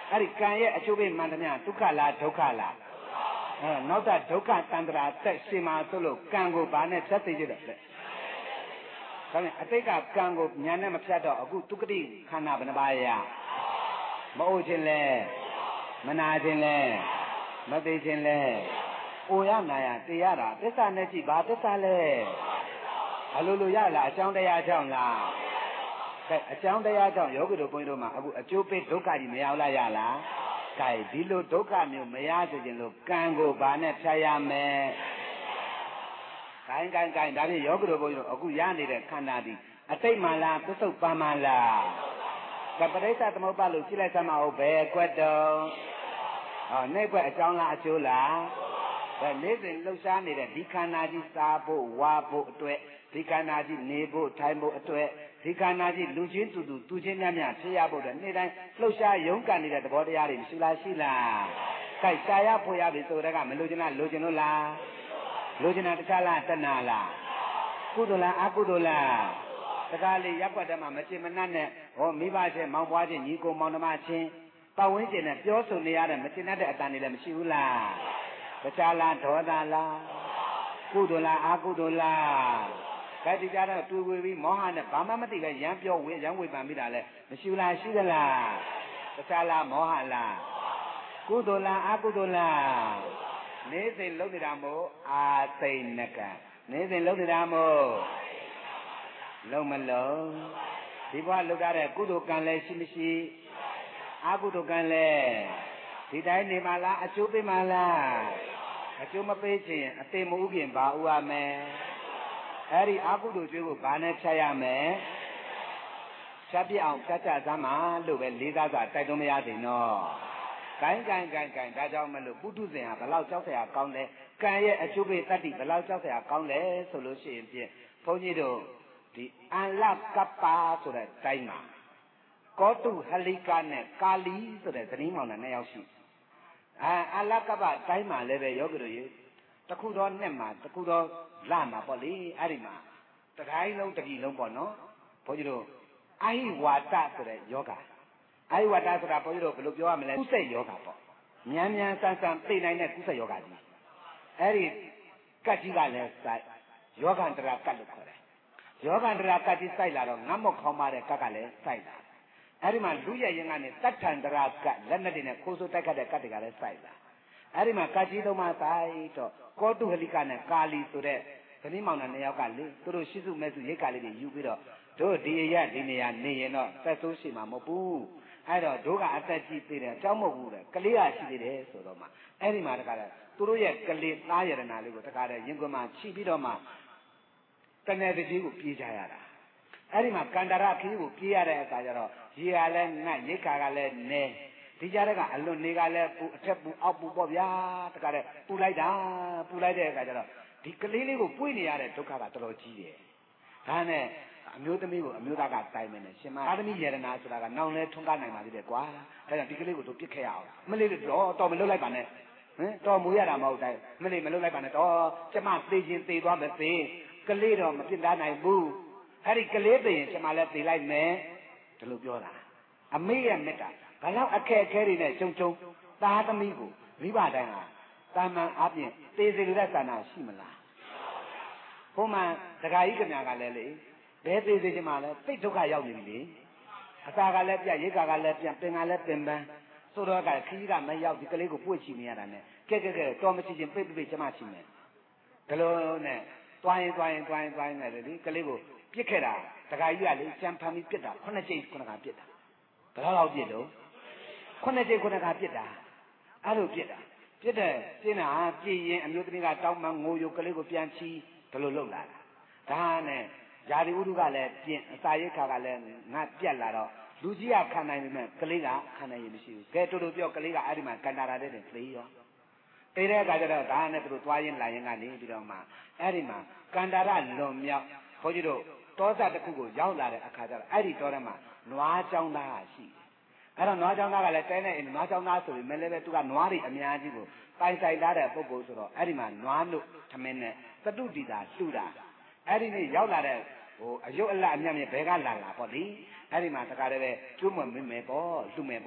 အဲ့ဒီကံရဲ့အကျိုးပေးမှန်သမျှဒုက္ခလားဒုက္ခလားနောက်တာဒုက္ခတန္တရာတက်ရှင်မှာဆိုလို့ကံကိုဘာနဲ့ဖြတ်သိကြတယ်လဲဒါနဲ့အတိတ်ကကံကိုညာနဲ့မဖြတ်တော့အခုဒုက္ခတိခန္ဓာဘယ်နှပါးရမအိုခြင်းလဲမနာခြင်းလဲမသိခြင်းလဲအိုရနာရတရားတာသစ္စာနဲ့ကြည့်ဘာသစ္စာလဲအလိုလိုရလားအကြောင်းတရားကြောင့်လားအကြောင်းတရားကြောင့်ယောဂီတို့ဘုန်းကြီးတို့မှာအခုအကျိုးပေးဒုက္ခကြီးမရောက်လာရလားကဲဒီလိုဒုက္ခမျိုးမရစေခြင်းလို့ကံကိုဘာနဲ့ဖြတ်ရမယ်ကိုင်းဒါဖြင့်ယောဂီတို့ဘုန်းကြီးတို့အခုရနေတဲ့ခန္ဓာဒီအတိတ်မှလားပစ္စုပန်မှလားကပရိစ္ဆသမုပ္ပါလို့ကြည့်လိုက်သမှာဟုတ်ဘယ်ကွက်တုံးနေကွက်အကြောင်းလားအကျိုးလားဒါနေ့စဉ်လှုပ်ရှားနေတဲ့ဒီခန္ဓာကြီးစားဖို့ဝါဖို့အတွက်ဒီခန္ဓာကြီးနေဖို့ထိုင်ဖို့အတွက်ဒီခန္ဓာကြီးလူချင်းတူတူချင်းများများဖြစ်ရဖို့အတွက်နေ့တိုင်းလှုပ်ရှားရုန်းကန်နေတဲ့သဘောတရားတွေမရှိလားရှိလားကြိုက်ရှားရဖို့ရပြီဆိုတော့ကမလို့ချင်လားလိုချင်လို့လားလိုချင်တာတခြားလားတဏှာလားကုသိုလ်လားအကုသိုလ်လားတကားလေးရပ်ကွက်တည်းမှာမချင်မနှံ့နဲ့မိဘချင်းမောင်ပွားချင်းညီကိုမောင်နှမချင်းပတ်ဝန်းကျင်နဲ့ပြောဆိုနေရတဲ့မချင်တဲ့အတန်တွေလည်းမရှိဘူးလားတခြားလားဒေါသလားကုသိုလ်လားအကုသိုလ်လားကဲဒီကြတော့တူဝေပြီးမောဟနဲ့ဘာမှမသိပဲရမ်းပြောရမ်းဝေဖန်မိတာလဲမရှိလားရှိသလားတခြားလားမောဟလားကုသိုလ်လားအကုသိုလ်လားနေစဉ်လုံးနေတာမို့အာသိဏကံနေစဉ်လုံးနေတာမို့လုံးမလုံးဒီဘဝလုပ်ရတဲ့ကုသိုလ်ကံလည်းရှိမရှိအကုသိုလ်ကံလည်းဒီတိုင်းနေမှာလားအကျိုးပေးမှာလားအကျိုးမပေးချင်အသိမဟုတ်ခင်ဘာဥရမယ်အဲ့ဒီအကုသိုလ်ကျွေးကိုဘာနဲ့ဖြတ်ရမယ်ဖြတ်ပြအောင်ဖြတ်ချသမ်းမှာလို့ပဲလေးစားစွာတိုက်တွန်းမရသေးနော်ကိုင်းဒါကြောင့်မလို့ပုထုဇဉ်ဟာဘလောက်ကြောက်စရာကောင်းလဲကံရဲ့အကျိုးပေးတတ္တိဘလောက်ကြောက်စရာကောင်းလဲဆိုလို့ရှိရင်ဖြင့်ဘုန်းကြီးတို့ဒီအန္လကပ္ပါဆိုတဲ့တိုင်းမှာကောတုဟလိကနဲ့ကာလီဆိုတဲ့သတိမောင်နှံနှစ်ယောက်ရှိအန္လကပ္ပတိုင်းမှာလည်းပဲယောဂီတို့ရေတခုတော့နှစ်မှာတခုတော့လမှာပေါ့လေအဲ့ဒီမှာတတိုင်းလုံးတပြည်လုံးပေါ့နော်ဘုန်းကြီးတို့အာဟိဝါဒဆိုတဲ့ယောဂအာဟိဝါဒဆိုတာဘုန်းကြီးတို့ဘယ်လိုပြောရမလဲကုသယောဂပေါ့မြန်ဆန်သိနိုင်တဲ့ကုသယောဂကြီးအဲ့ဒီကတ်ကြီးကလည်းစိုက်ယောဂန္တရာကတ်လို့ခေါ်တယ်ယောဂန္တရာကတ်ကြီးစိုက်လာတော့ငတ်မောက်ခေါင်းပါတဲ့ကတ်ကလည်းစိုက်လာအဲ့ဒီမှာလူရရင်ကနေတတ်ထန္တရာကတ်လက်နဲ့တင်နဲ့ခိုးဆိုးတိုက်ခတ်တဲ့ကတ်တွေကလည်းစိုက်လာအဲ့ဒီမှာကတ်ကြီးသုံးပါးစိုက်တော့ကောတုဟလိကနဲ့ကာလီဆိုတဲ့ခဏမောင်နှံနှစ်ယောက်ကလေသူတို့ရှိစုမဲ့စုရိတ်ကာလေးတွေယူပြီးတော့တို့ဒီအရာဒီနေရာနေရင်တော့သက်ဆိုးရှိမှာမဟုတ်ဘူးအဲ့တော့တို့ကအသက်ကြီးသေးတယ်အကြောင်းမဟုတ်ဘူးတဲ့ကလေးကရှိသေးတယ်ဆိုတော့မှအဲ့ဒီမှာတခါတည်းသူတို့ရဲ့ကလေးသားရတနာလေးကိုတခါတည်းရင်ကွန်းမှာခြိပြီးတော့မှတဏှာတကြီးကိုပြေးကြရတာအဲ့ဒီမှာကန္တရခီးကိုပြေးရတဲ့အခါကျတော့ရေကလည်းငတ်ရိတ်ခါကလည်းနဲဒီကြားထဲကအလွန်နေကလည်းပူအထက်ပူအောက်ပူပေါ့ဗျာတခါတည်းပူလိုက်တဲ့အခါကျတော့ဒီကလေးလေးကိုပွေ့နေရတဲ့ဒုက္ခကတော်တော်ကြီးတယ်ဒါနဲ့အမျိုးသမီးကိုအမျိုးသားကတိုင်မယ်နဲ့ရှင်မအာသမီးယရနာဆိုတာကနောင်လဲထွန်းကားနိုင်ပါသေးတယ်ကွာဒါကြောင့်ဒီကလေးကိုတို့ပြစ်ခဲ့ရအောင်မလေးတော့မလွတ်လိုက်ပါနဲ့တော်မူရတာမဟုတ်တိုင်းမလေးမလွတ်လိုက်ပါနဲ့တော့ကျမသေခြင်းသေသွားမယ်သေကလေးတော့မပြစ်သားနိုင်ဘူးအဲ့ဒီကလေးသေရင်ကျမလည်းသေလိုက်မယ်ဒီလိုပြောတာအမေရဲ့မေတ္တာဘာလို့အခက်အခဲတွေနဲ့ကြုံသားသမီးကိုမိဘတိုင်းဟာတာမန်အပြင်သေစေတဲ့ဆန္ဒရှိမလားဘုမှန်ဒကာကြီးကညာကလည်းလေဘယ်သေးသေးချင်မှလဲသိဒုက္ခရောက်နေပြီလေအစာကလည်းပြရိတ်ကလည်းပြန်ပင်ကလည်းပင်ပန်းဆိုတော့ကခီးကမရောက်ဒီကလေးကိုပွေ့ချီနေရတာနဲ့ကဲတော်မရှိချင်းပိတ်ကျမချီမယ်ဒါလိုနဲ့တွိုင်းနဲ့လေကလေးကိုပြစ်ခဲ့တာဒကာကြီးကလေကြံဖန်ပြီးပြစ်တာ9 ကြိမ်9 ခါပြစ်တာဘယ်လောက်ပြစ်တော့9 ကြိမ်9 ခါပြစ်တာအဲ့လိုပြစ်တဲ့ပြင်းတာပြည့်ရင်အမျိုးသမီးကတောင်းမှငိုယုတ်ကလေးကိုပြန်ချီဒါလိုလုပ်လာတာဒါနဲ့ຢာဒီဥဒုကလည်းပြင်းအစာရိတ်ခါကလည်းငါပြက်လာတော့လူကြီးကခံနိုင်ပေမဲ့ကလေးကခံနိုင်ရင်မရှိဘူးကဲတူပြောကလေးကအဲ့ဒီမှာကန်တာတဲ့တင်သေရောသေတဲ့အခါကျတော့ဒါနဲ့သူတို့သွားရင်လာရင်ကနေပြီးတော့မှအဲ့ဒီမှာကန်တာရလွန်မြောက်ဘုန်းကြီးတို့တောစတစ်ခုကိုရောက်လာတဲ့အခါကျတော့အဲ့ဒီတောထဲမှာနွားကြောင်းသားရှိအဲ့တော့နွားကြောင်းသားကလည်းတဲနေနွားကြောင်းသားဆိုပြီးမဲလည်းပဲသူကနွားတွေအများကြီးကိုပိုင်ဆိုင်ထားတဲ့ပုဂ္ဂိုလ်ဆိုတော့အဲ့ဒီမှာနွားတို့ထမင်းနဲ့သတုတိတာလှူတာအဲ့ဒီနေ့ရောက်လာတဲ့အယုတ်အလတ်အမြတ်မြတ်ဘဲကလာပေါ့လေအဲ့ဒီမှာတခါတည်းပဲကျွတ်မွန်မင်းမယ်ပေါ့လှူမယ်ပေါ့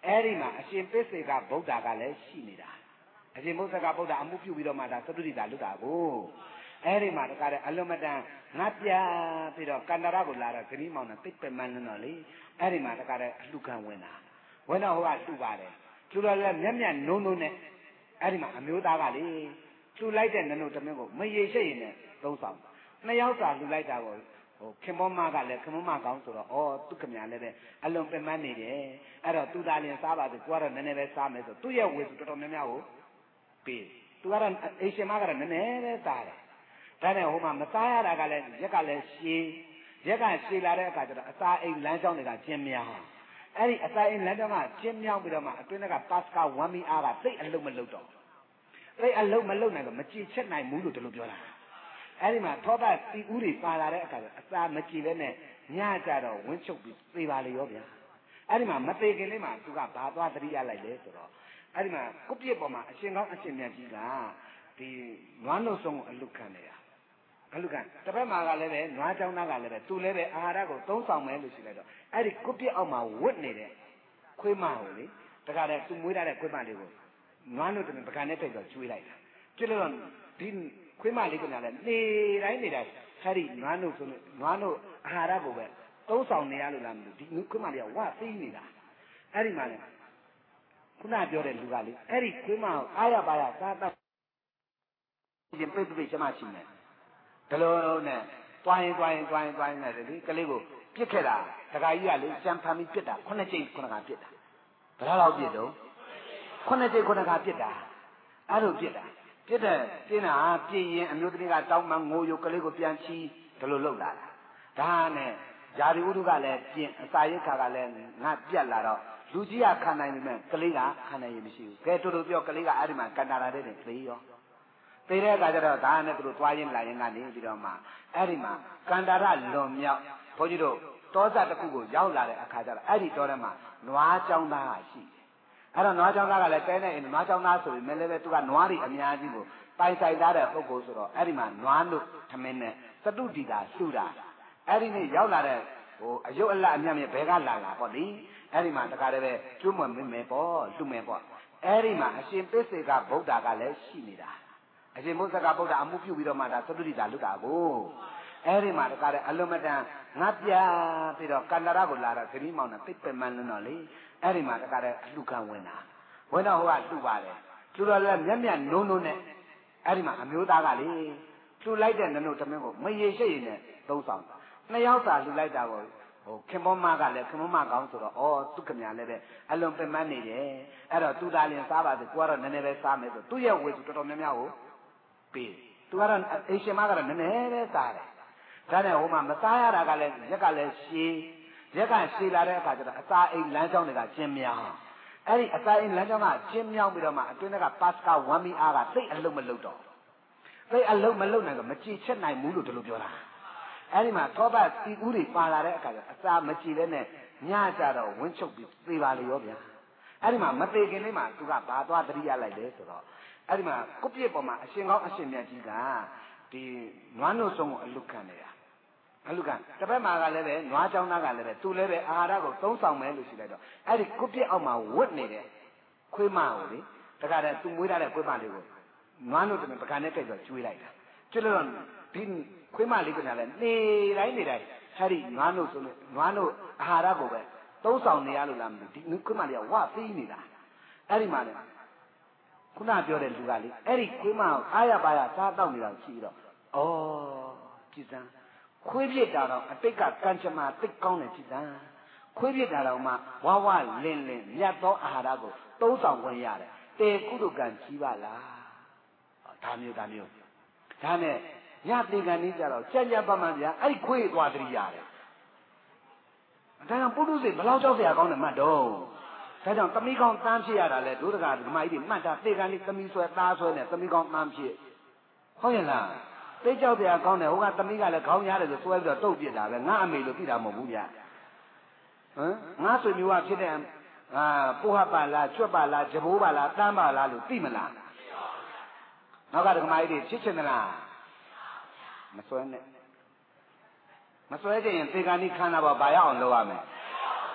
အဲ့ဒီမှာအရှင်ပစ္စေကဗုဒ္ဓကလည်းရှိနေတာအရှင်မုဿကဗုဒ္ဓအမှုပြုပြီးတော့မှဒါသတ္တုရိတာလွတ်တာကိုအဲ့ဒီမှာတကားတဲ့အလွန်မတန်ငါပြပြီးတော့ကန္တရကိုလာတော့ဂရိမောင်နဲ့သိပ်ပင်မန်းတော့လေအဲ့ဒီမှာတကားတဲ့အလှခံဝင်တာဝင်တော့ဟိုကလှူပါတယ်လှူတော့လည်းမျက်မျက်နုံနုံနဲ့အဲ့ဒီမှာအမျိုးသားကလေလှူလိုက်တဲ့နနုတမင်းကိုမရေရှိတ်ရင်နဲ့သုံးဆောင်နှစ်ယောက်သာလှူလိုက်တာကိုဟိုခင်မောမကလည်းခင်မောမကောင်းဆိုတော့ဩသူခမညာလည်းပဲအလွန်ပင်မန်းနေတယ်အဲ့တော့သူသားလင်စားပါသူကိုကတော့နည်းနည်းပဲစားမယ်ဆိုသူ့ရဲ့ဝေစုတော်တော်များများကိုပေးသူကတော့အိရှင်မကတော့နည်းနည်းပဲစားတယ်ဒါနဲ့ဟိုမှာမစားရတာကလည်းရက်ကလည်းရှည်ရက်ကရှည်လာတဲ့အခါကျတော့အစာအိမ်လမ်းကြောင်းတွေကကျင်းမြောင်းအဲ့ဒီအစာအိမ်လမ်းကြောင်းကကျင်းမြောင်းပြီးတော့မှအတွင်းကပတ်စကဝမ်မီအားကသိအလုံးမလုံးတော့သိအလုံးမလုံးနိုင်တော့မကြည်ချက်နိုင်ဘူးလို့ဒီလိုပြောတာအဲ့ဒီမှာသောတာတီဦးတွေပါလာတဲ့အခါကျအစာမကြည်ပဲနဲ့ညကြတော့ဝင်းချုပ်ပြီးသေပါလေရောဗျာအဲ့ဒီမှာမသေးခင်လေးမှာသူကဘာသွားတတိယလိုက်လဲဆိုတော့အဲ့ဒီမှာကုပြစ်ပေါ်မှာအရှင်ကောင်းအရှင်မြတ်ကြီးကဒီနွားနှုတ်ဆုံးကိုအလုခံနေတာအလုခံတစ်ဖက်မှာကလည်းပဲနွားချောင်းသားကလည်းပဲသူလည်းပဲအာဟာရကိုသုံးဆောင်မယ်လို့ရှိလိုက်တော့အဲ့ဒီကုပြစ်အောက်မှာဝတ်နေတဲ့ခွေးမကိုလေတခါတည်းသူမွေးထားတဲ့ခွေးမလေးကိုနွားနှုတ်တင်ပကံနဲ့တိတ်တော့ကျွေးလိုက်တာကျွေးလို့တော့ဒီခွေးမလေးကလည်းနေတိုင်းအဲ့ဒီနွားနှုတ်ဆိုနွားနှုတ်အာဟာရကိုပဲသုံးဆောင်နေရလို့လားမလို့ဒီခွေးမလေးကဝသိနေတာအဲ့ဒီမှာလေခုနပြောတဲ့လူကလေအဲ့ဒီခွေးမကိုအားရပါရစားတော့ရင်ပိတ်ပိတ်ချမရှိနဲ့ဒလုံးနဲ့တွိုင်းနဲ့လေကလေးကိုပြစ်ခဲ့တာတခါကြီးကလေကြံဖန်ပြီးပြစ်တာ9 ကြိမ်9 ခါပြစ်တာဘယ်လောက်ပြစ်တော့9 ကြိမ်9 ခါပြစ်တာအဲ့လိုပြစ်တာပြစ်တဲ့ပြင်းတာပြည့်ရင်အမျိုးသမီးကတောင်းမှငိုရုပ်ကလေးကိုပြန်ချီဒီလိုလုပ်လာတာဒါနဲ့ယာရီဥဒုကလည်းပြင်းအစာရိတ်ခါကလည်းငါပြက်လာတော့လူကြီးကခံနိုင်ပြီမဲ့ကလေးကခံနိုင်ရင်မရှိဘူးကဲတူတူပြောကလေးကအဲ့ဒီမှာကန္တာရာတဲ့နေသေးရောသေတဲ့အခါကျတော့ဒါနဲ့သူတို့သွားရင်းလာရင်ကနေပြီးတော့မှအဲ့ဒီမှာကန္တာရလွန်မြောက်ဘုန်းကြီးတို့တောစတစ်ခုကိုရောက်လာတဲ့အခါကျတော့အဲ့ဒီတောထဲမှာနွားချောင်းသားကရှိတယ်အဲ့တော့နွားချောင်းသားကလည်းတဲနေနွားချောင်းသားဆိုပြီးမလဲပဲသူကနွားတွေအများကြီးကိုပိုင်ဆိုင်ထားတဲ့ပုဂ္ဂိုလ်ဆိုတော့အဲ့ဒီမှာနွားလို့ထမင်းနဲ့သတုတိတာလှူတာအဲ့ဒီနေ့ရောက်လာတဲ့ဟိုအယုတ်အလတ်အမြတ်မြတ်ဘဲကလာပေါ့လေအဲ့ဒီမှာတခါတည်းပဲကျွတ်မွန်မင်းမယ်ပေါ့လှူမယ်ပေါ့အဲ့ဒီမှာအရှင်ပစ္စေကဗုဒ္ဓကလည်းရှိနေတာအရှင်မုဿကဗုဒ္ဓအမှုပြုပြီးတော့မှဒါသတ္တုရိတာလွတ်တာကိုအဲ့ဒီမှာတခါတည်းအလွန်မတန်ငါပြပြီးတော့ကန္တရကိုလာတော့ဂရိမောင်နဲ့သိပ်ပင်မန်းတော့လေအဲ့ဒီမှာတခါတည်းအလှခံဝင်တာဝင်တော့ဟိုကလှူပါတယ်လှူတော့လည်းမျက်မျက်နုံနုံနဲ့အဲ့ဒီမှာအမျိုးသားကလေလှူလိုက်တဲ့နနုတမင်းကိုမရေရှိတ်ရင်နဲ့သုံးဆောင်နှစ်ယောက်သာလှူလိုက်တာကိုဟိုခင်မောမကလည်းခင်မောမကောင်းဆိုတော့ဩသူခမညာလည်းပဲအလွန်ပင်မန်းနေတယ်အဲ့တော့သူသားလင်စားပါစေကိုကတော့နည်းနည်းပဲစားမယ်ဆိုသူ့ရဲ့ဝေစုတော်တော်များများကိုပေးသူကတော့အိရှင်မကတော့နည်းနည်းပဲစားတယ်ဒါနဲ့ဟိုမှာမစားရတာကလည်းရက်ကလည်းရှည်ရက်ကရှည်လာတဲ့အခါကျတော့အစာအိမ်လမ်းကြောင်းတွေကကျင်းမြောင်းအဲ့ဒီအစာအိမ်လမ်းကြောင်းကကျင်းမြောင်းပြီးတော့မှအတွင်းကပတ်စကဝမ်မီအားကသိအလုံးမလုံးတော့သိအလုံးမလုံးနိုင်တော့မကြည်ချက်နိုင်ဘူးလို့ဒီလိုပြောတာအဲ့ဒီမှာသောဘတီဦးတွေပါလာတဲ့အခါကျအစာမကြည်တဲ့နဲ့ညကြတော့ဝင်းချုပ်ပြီးသေပါလေရောဗျာအဲ့ဒီမှာမသေးခင်လေးမှာသူကဘာသွားတရိယာလိုက်လဲဆိုတော့အဲ့ဒီမှာကုပြစ်ပေါ်မှာအရှင်ကောင်းအရှင်မြတ်ကြီးကဒီနွားနှုတ်ဆုံးကိုအလုခံနေတာအလုခံတစ်ဖက်မှာကလည်းပဲနွားချောင်းသားကလည်းပဲသူလည်းပဲအာဟာရကိုသုံးဆောင်မယ်လို့ရှိလိုက်တော့အဲ့ဒီကုပြစ်အောက်မှာဝတ်နေတဲ့ခွေးမကိုလေတခါတည်းသူမွေးထားတဲ့ခွေးမလေးကိုနွားနှုတ်တမပကံနဲ့တိတ်တော့ကျွေးလိုက်တာကျွေးလို့ဒီခွေးမလေးကလည်းနေတိုင်းအဲ့ဒီနွားနှုတ်ဆိုလို့နွားနှုတ်အာဟာရကိုပဲသုံးဆောင်နေရလို့လားမသိဒီခွေးမလေးကဝသိနေတာအဲ့ဒီမှာလေခုနပြောတဲ့လူကလေအဲ့ဒီခွေးမကိုအားရပါရစားတော့နေတာရှိတော့ဩကြည်စမ်းခွေးပြစ်တာတော့အတိတ်ကကံချမာတိတ်ကောင်းတယ်ကြည်စမ်းခွေးပြစ်တာတော့မှဝဝလင်းမြတ်သောအာဟာရကိုသုံးဆောင်ခွင့်ရတယ်တေကုသကံကြီးပါလားဒါမျိုးဒါနဲ့ညတေကံนี้ကြတော့ကြက်ကြက်ပမှန်ဗျာအဲ့ဒီခွေးသွားတရိရတယ်ဒါကြောင့်ပုထုဇဉ်ဘယ်လောက်ကြောက်เสียကောင်းတယ်မှတ်တော့ဒါကြောင့်သမီးကောင်းတန်းဖြစ်ရတာလဲဒုဒကဓမ္မကြီးတွေမှတ်တာတေကံလေးသမီးဆွဲသားဆွဲနဲ့သမီးကောင်းတန်းဖြစ်ဟုတ်ရဲ့လားသိကြောက်เสียကောင်းတယ်ဟိုကသမီးကလည်းခေါင်းရတယ်ဆိုဆွဲပြီးတော့တုတ်ပြစ်တာပဲငါအမေလို့သိတာမဟုတ်ဘူးဗျာဟမ်ငါဆွေမျိုးကဖြစ်တဲ့ပိုးဟပ်ပါလားကျွတ်ပါလားဂျဘိုးပါလားတန်းပါလားလို့သိမလားနောက်ကဓမ္မကြီးတွေချစ်ချင်သလားမဆွဲနဲ့မဆွဲကြရင်သေကံဤခန္ဓာပေါ်ဘာရအောင်လုပ်ရမလဲ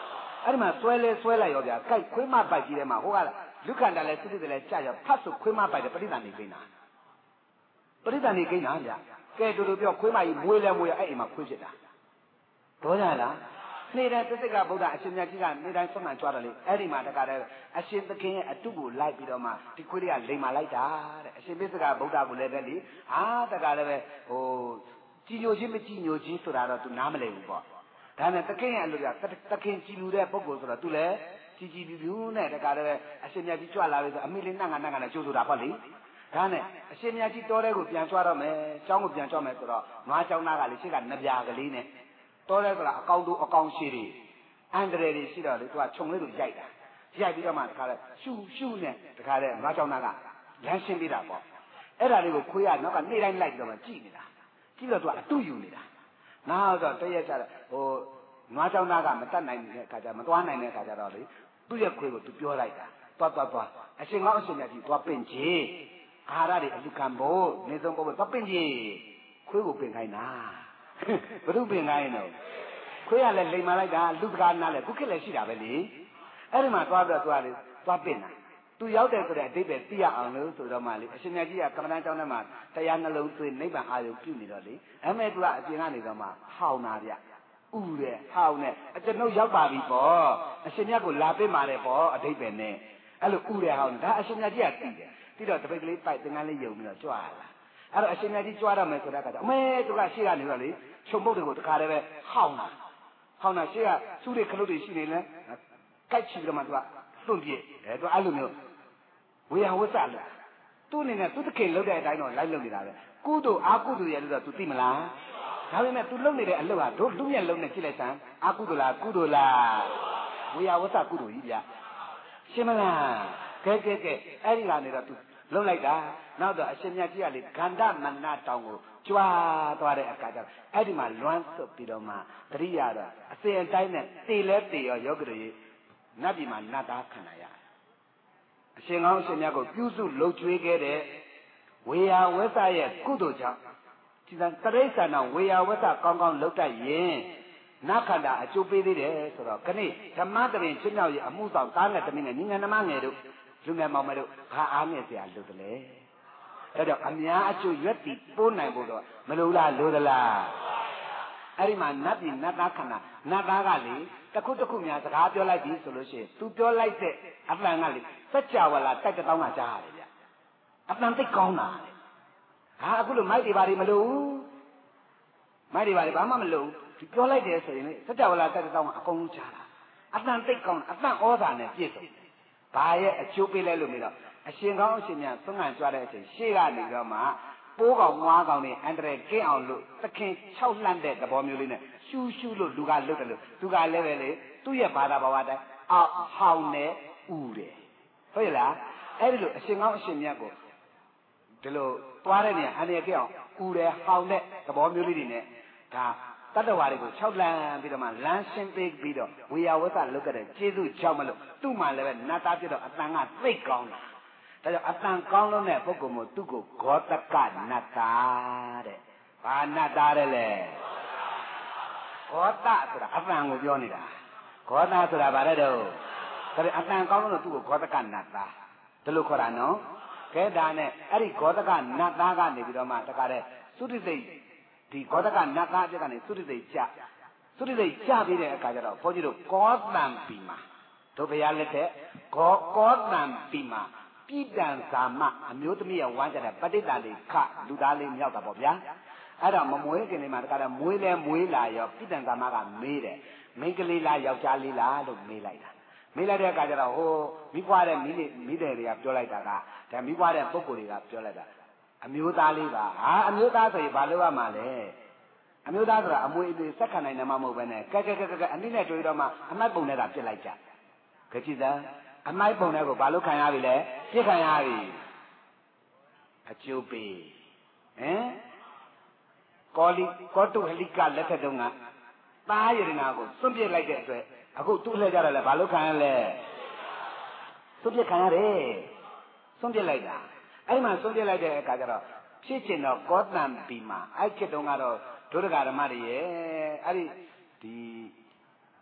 အဲ့ဒီမှာဆွဲလိုက်ရောဗျာကြိုက်ခွေးမပိုက်ကြီးထဲမှာဟိုကလူခန္ဓာလဲစိတ္တလဲကြာရောဖတ်ဆိုခွေးမပိုက်တယ်ပရိသတ်နေကိန်းတာပရိသတ်နေကိန်းတာဗျာကဲတူတူပြောခွေးမကြီးမွေးလဲမွေးအဲ့အိမ်မှာခွေးဖြစ်တာတော့ကြလားနေ့တိုင်းသစ္စာဗုဒ္ဓအရှင်မြတ်ကြီးကနေ့တိုင်းဆွမ်းခံကြွားတယ်လေအဲ့ဒီမှာတခါတည်းအရှင်သခင်ရဲ့အတုကိုလိုက်ပြီးတော့မှဒီခွေးတွေကလိမ်မာလိုက်တာတဲ့အရှင်သစ္စာဗုဒ္ဓကိုလည်းတဲ့လေဟာတခါတည်းပဲဟိုကြည်ညိုခြင်းမကြည်ညိုခြင်းဆိုတာတော့ तू နားမလည်ဘူးပေါ့ဒါနဲ့သခင်ရဲ့အလိုကသခင်ကြည်လူတဲ့ပုဂ္ဂိုလ်ဆိုတော့ तू လည်းကြည်ပြူနဲ့တခါတည်းအရှင်မြတ်ကြီးကြွလာပြီဆိုအမိလေးနှံ့နဲ့ကြိုးဆိုတာပေါ့လေဒါနဲ့အရှင်မြတ်ကြီးတောထဲကိုပြန်ကြွားတော့မယ်ကျောင်းကိုပြန်ကြွမယ်ဆိုတော့နွားကျောင်းသားကလေရှိကနှပြကလေးနဲ့တောထဲဆိုတာအကောင်တူအကောင်ရှိတွေအန္တရာယ်တွေရှိတော့လေသူကခြုံလေးလိုရိုက်ပြီးတော့မှတခါလဲရှူနဲ့တခါလဲနွားကျောင်းသားကလမ်းရှင်းပေးတာပေါ့အဲ့ဒါလေးကိုခွေးကနောက်ကနေ့တိုင်းလိုက်ပြီးတော့မှကြည့်နေတာကြည့်တော့သူကအတူယူနေတာနောက်တော့တရက်ကျတော့ဟိုနွားကျောင်းသားကမတတ်နိုင်တဲ့အခါကျမသွားနိုင်တဲ့အခါကျတော့လေသူ့ရဲ့ခွေးကိုသူပြောလိုက်တာသွားအရှင်ကောင်းအရှင်မြတ်ကြီးသွားပင့်ကြီးအာဟာရတွေအလူခံဖို့နေဆုံးဖို့သွားပင့်ကြီးခွေးကိုပင့်ခိုင်းတာဘုရုပင်ခိုင်းတော့ခွေးကလည်းလိမ်မာလိုက်တာလူတကာနားလဲခုခေတ်လည်းရှိတာပဲလေအဲ့ဒီမှာသွားပြီးတော့သွားပင့်တာသူရောက်တယ်ဆိုတဲ့အဓိပ္ပာယ်သိရအောင်လို့ဆိုတော့မှလေအရှင်မြတ်ကြီးကကမ္မဋ္ဌာန်းကျောင်းထဲမှာတရားနှလုံးသွင်းနိဗ္ဗာန်အာရုံပြုနေတော့လေအဲ့မဲ့သူကအပြင်ကနေတော့မှဟောင်းတာဗျဥတယ်ဟောင်းနဲ့ကျွန်ုပ်ရောက်ပါပြီပေါ့အရှင်မြတ်ကိုလာပင့်ပါတယ်ပေါ့အဓိပ္ပာယ်နဲ့အဲ့လိုဥတယ်ဟောင်းဒါအရှင်မြတ်ကြီးကသိတယ်ပြီးတော့တပိတ်ကလေးပိုက်သင်္ကန်းလေးယုံပြီးတော့ကြွားလာအဲ့တော့အရှင်မြတ်ကြီးကြွားတော့မယ်ဆိုတဲ့အခါကျအမေသူကရှေ့ကနေတော့လေခြုံပုတ်တွေကိုတခါတည်းပဲဟောင်းတာရှေ့ကသူ့တွေခလုတ်တွေရှိနေလဲကိုက်ချီပြီးတော့မှသူကသွန့်ပြစ်သူအဲ့လိုမျိုးဝေယဝဆလို့သူ့အနေနဲ့သူ့တခင်လုပ်တဲ့အတိုင်းတော့လိုက်လုပ်နေတာပဲကုသိုလ်အာကုသိုလ်ရဲ့လို့တော့ तू သိမလားဒါပေမဲ့ तू လုပ်နေတဲ့အလုပ်ဟာတို့လူမျက်လုံးနဲ့ကြည့်လိုက်စမ်းအာကုသိုလ်လားကုသိုလ်လားဝေယဝဆကုသိုလ်ကြီးဗျရှင်းမလားကဲအဲ့ဒီကနေတော့ तू လုံးလိုက်တာနောက်တော့အရှင်မြတ်ကြီးကလေဂန္ဓမဏတောင်ကိုကြွားသွားတဲ့အခါကျတော့အဲ့ဒီမှာလွမ်းဆွတ်ပြီးတော့မှတတိယတော့အစဉ်အတိုင်းနဲ့တေလဲတေရောယောဂရည်နတ်ပြည်မှာနတ်သားခန္ဓာရအရှင်ကောင်းအရှင်မြတ်ကိုပြုစုလှုပ်ကြွေးခဲ့တဲ့ဝေယဝဆရဲ့ကုသိုလ်ကြောင့်ဒီတရိစ္ဆာန်တော်ဝေယဝဆကောင်းကောင်းလုပ်တတ်ရင်နတ်ခန္ဓာအကျိုးပေးသေးတယ်ဆိုတော့ခဏဓမ္မတရင်ချင်းမြောက်ရဲ့အမှုဆောင်သားငယ်သမီးငယ်ညီငယ်နှမငယ်တို့လူငယ်မောင်မယ်တို့ဘာအားငယ်เสียလို့တလဲအဲ့တော့အများအကျိုးရွက်တည်ပိုးနိုင်ဖို့တော့မလိုလားလိုသလားအဲ့ဒီမှာနတ်ပြည်နတ်သားခန္ဓာနတ်သားကလေတခုများစကားပြောလိုက်ပြီဆိုလို့ရှိရင် तू ပြောလိုက်တဲ့အတန်ကလေစัจ java လာတိုက်တောင်းတာကြားရတယ်ဗျအတန်သိကောင်းတာဟာအခုလိုမိုက်တွေဘာတွေမလို့မိုက်တွေဘာတွေဘာမှမလို့ဒီပြောလိုက်တယ်ဆိုရင်လေစัจ java လာတိုက်တောင်းကအကုန်လုံးကြားတာအတန်သိကောင်းအတန်ဩဇာနဲ့ပြည့်စုံဘာရဲ့အကျိုးပေးလဲလို့မြင်တော့အရှင်ကောင်းအရှင်မြတ်သုံးငံကြွားတဲ့အချိန်ရှေ့ကနေတော့မှပိုးကောင်ငွားကောင်တွေအန္တရာယ်ကင်းအောင်လို့သခင်6လှမ်းတဲ့သဘောမျိုးလေးနဲ့ရှူလို့လူကလွတ်တယ်လို့သူကလည်းပဲလေသူ့ရဲ့ဘာသာဘဝတိုင်းအောက်ဟောင်းနဲ့ဥတယ်ဟုတ်ရဲ့လားအဲ့ဒီလိုအရှင်ကောင်းအရှင်မြတ်ကိုဒီလိုသွားတဲ့နေရာအန္တရာယ်ကင်းအောင်ဥတယ်ဟောင်းတဲ့သဘောမျိုးလေးတွေနဲ့ဒါတတ္တဝါတွေကို6လမ်းပြီးတော့မှလမ်းရှင်းပေးပြီးတော့ဝေယဝဆလုပ်ခဲ့တဲ့ကျေးဇူးကြောင့်မလို့သူ့မှာလည်းပဲနတ်သားပြတော့အတန်ကသိတ်ကောင်းတာဒါကြောင့်အတန်ကောင်းလုံးတဲ့ပုဂ္ဂိုလ်မို့သူ့ကိုဂေါတကနတ်သားတဲ့ဘာနတ်သားတဲ့လဲဂေါတဆိုတာအတန်ကိုပြောနေတာဂေါတဆိုတာဗါတဲ့တော့ဒါပေမဲ့အတန်ကောင်းလုံးလို့သူ့ကိုဂေါတကနတ်သားဒီလိုခေါ်တာနော်ကဲဒါနဲ့အဲ့ဒီဂေါတကနတ်သားကနေပြီးတော့မှတခါတဲ့သုတိစိတ်ဒီဂေါတကနတ်သားအပြစ်ကနေသုတိစိတ်ကြပြီးတဲ့အခါကျတော့ဘုန်းကြီးတို့ကောတံပီမှာတို့ဘုရားလက်ထက်ကောတံပီမှာပြည်တန်ဇာမအမျိုးသမီးရဲ့ဝမ်းကြတဲ့ပဋိတ္တလေးခလူသားလေးမြောက်တာပေါ့ဗျာအဲ့တော့မမွေးခင်လေးမှာတခါတော့မွေးလာရောပြည်တန်ဇာမကမေးတယ်မိန်းကလေးလားယောက်ျားလေးလားလို့မေးလိုက်တဲ့အခါကျတော့ဟိုမိဖွားတဲ့မိတယ်တွေကပြောလိုက်တာကဒါမိဖွားတဲ့ပုဂ္ဂိုလ်တွေကပြောလိုက်တာအမျိုးသားလေးပါဟာအမျိုးသားဆိုရင်ဘာလို့ရမှာလဲအမျိုးသားဆိုတာအမွေအလေးစက်ခံနိုင်တယ်မှမဟုတ်ဘဲနဲ့ကဲအနည်းနဲ့တွေ့တော့မှအမှတ်ပုံနဲ့တာပြစ်လိုက်ကြကြည့်စမ်းအမိုက်ပုံတဲ့ကိုဘာလို့ခံရပြီလဲပြစ်ခံရပြီအကျိုးပေးကောတုဟလိကလက်ထက်တုန်းကသားရတနာကိုစွန့်ပစ်လိုက်တဲ့အတွက်အခုသူ့လှည့်ကြတယ်လဲဘာလို့ခံရလဲစွန့်ပစ်ခံရတယ်စွန့်ပစ်လိုက်တာအဲ့မှာစွန့်ပစ်လိုက်တဲ့အခါကျတော့ဖြစ်ချင်တော့ကောတံပီမှာအဲ့ခေတ်တုန်းကတော့ဒုဒကဓမ္မတွေရဲ့အဲ့ဒီဘ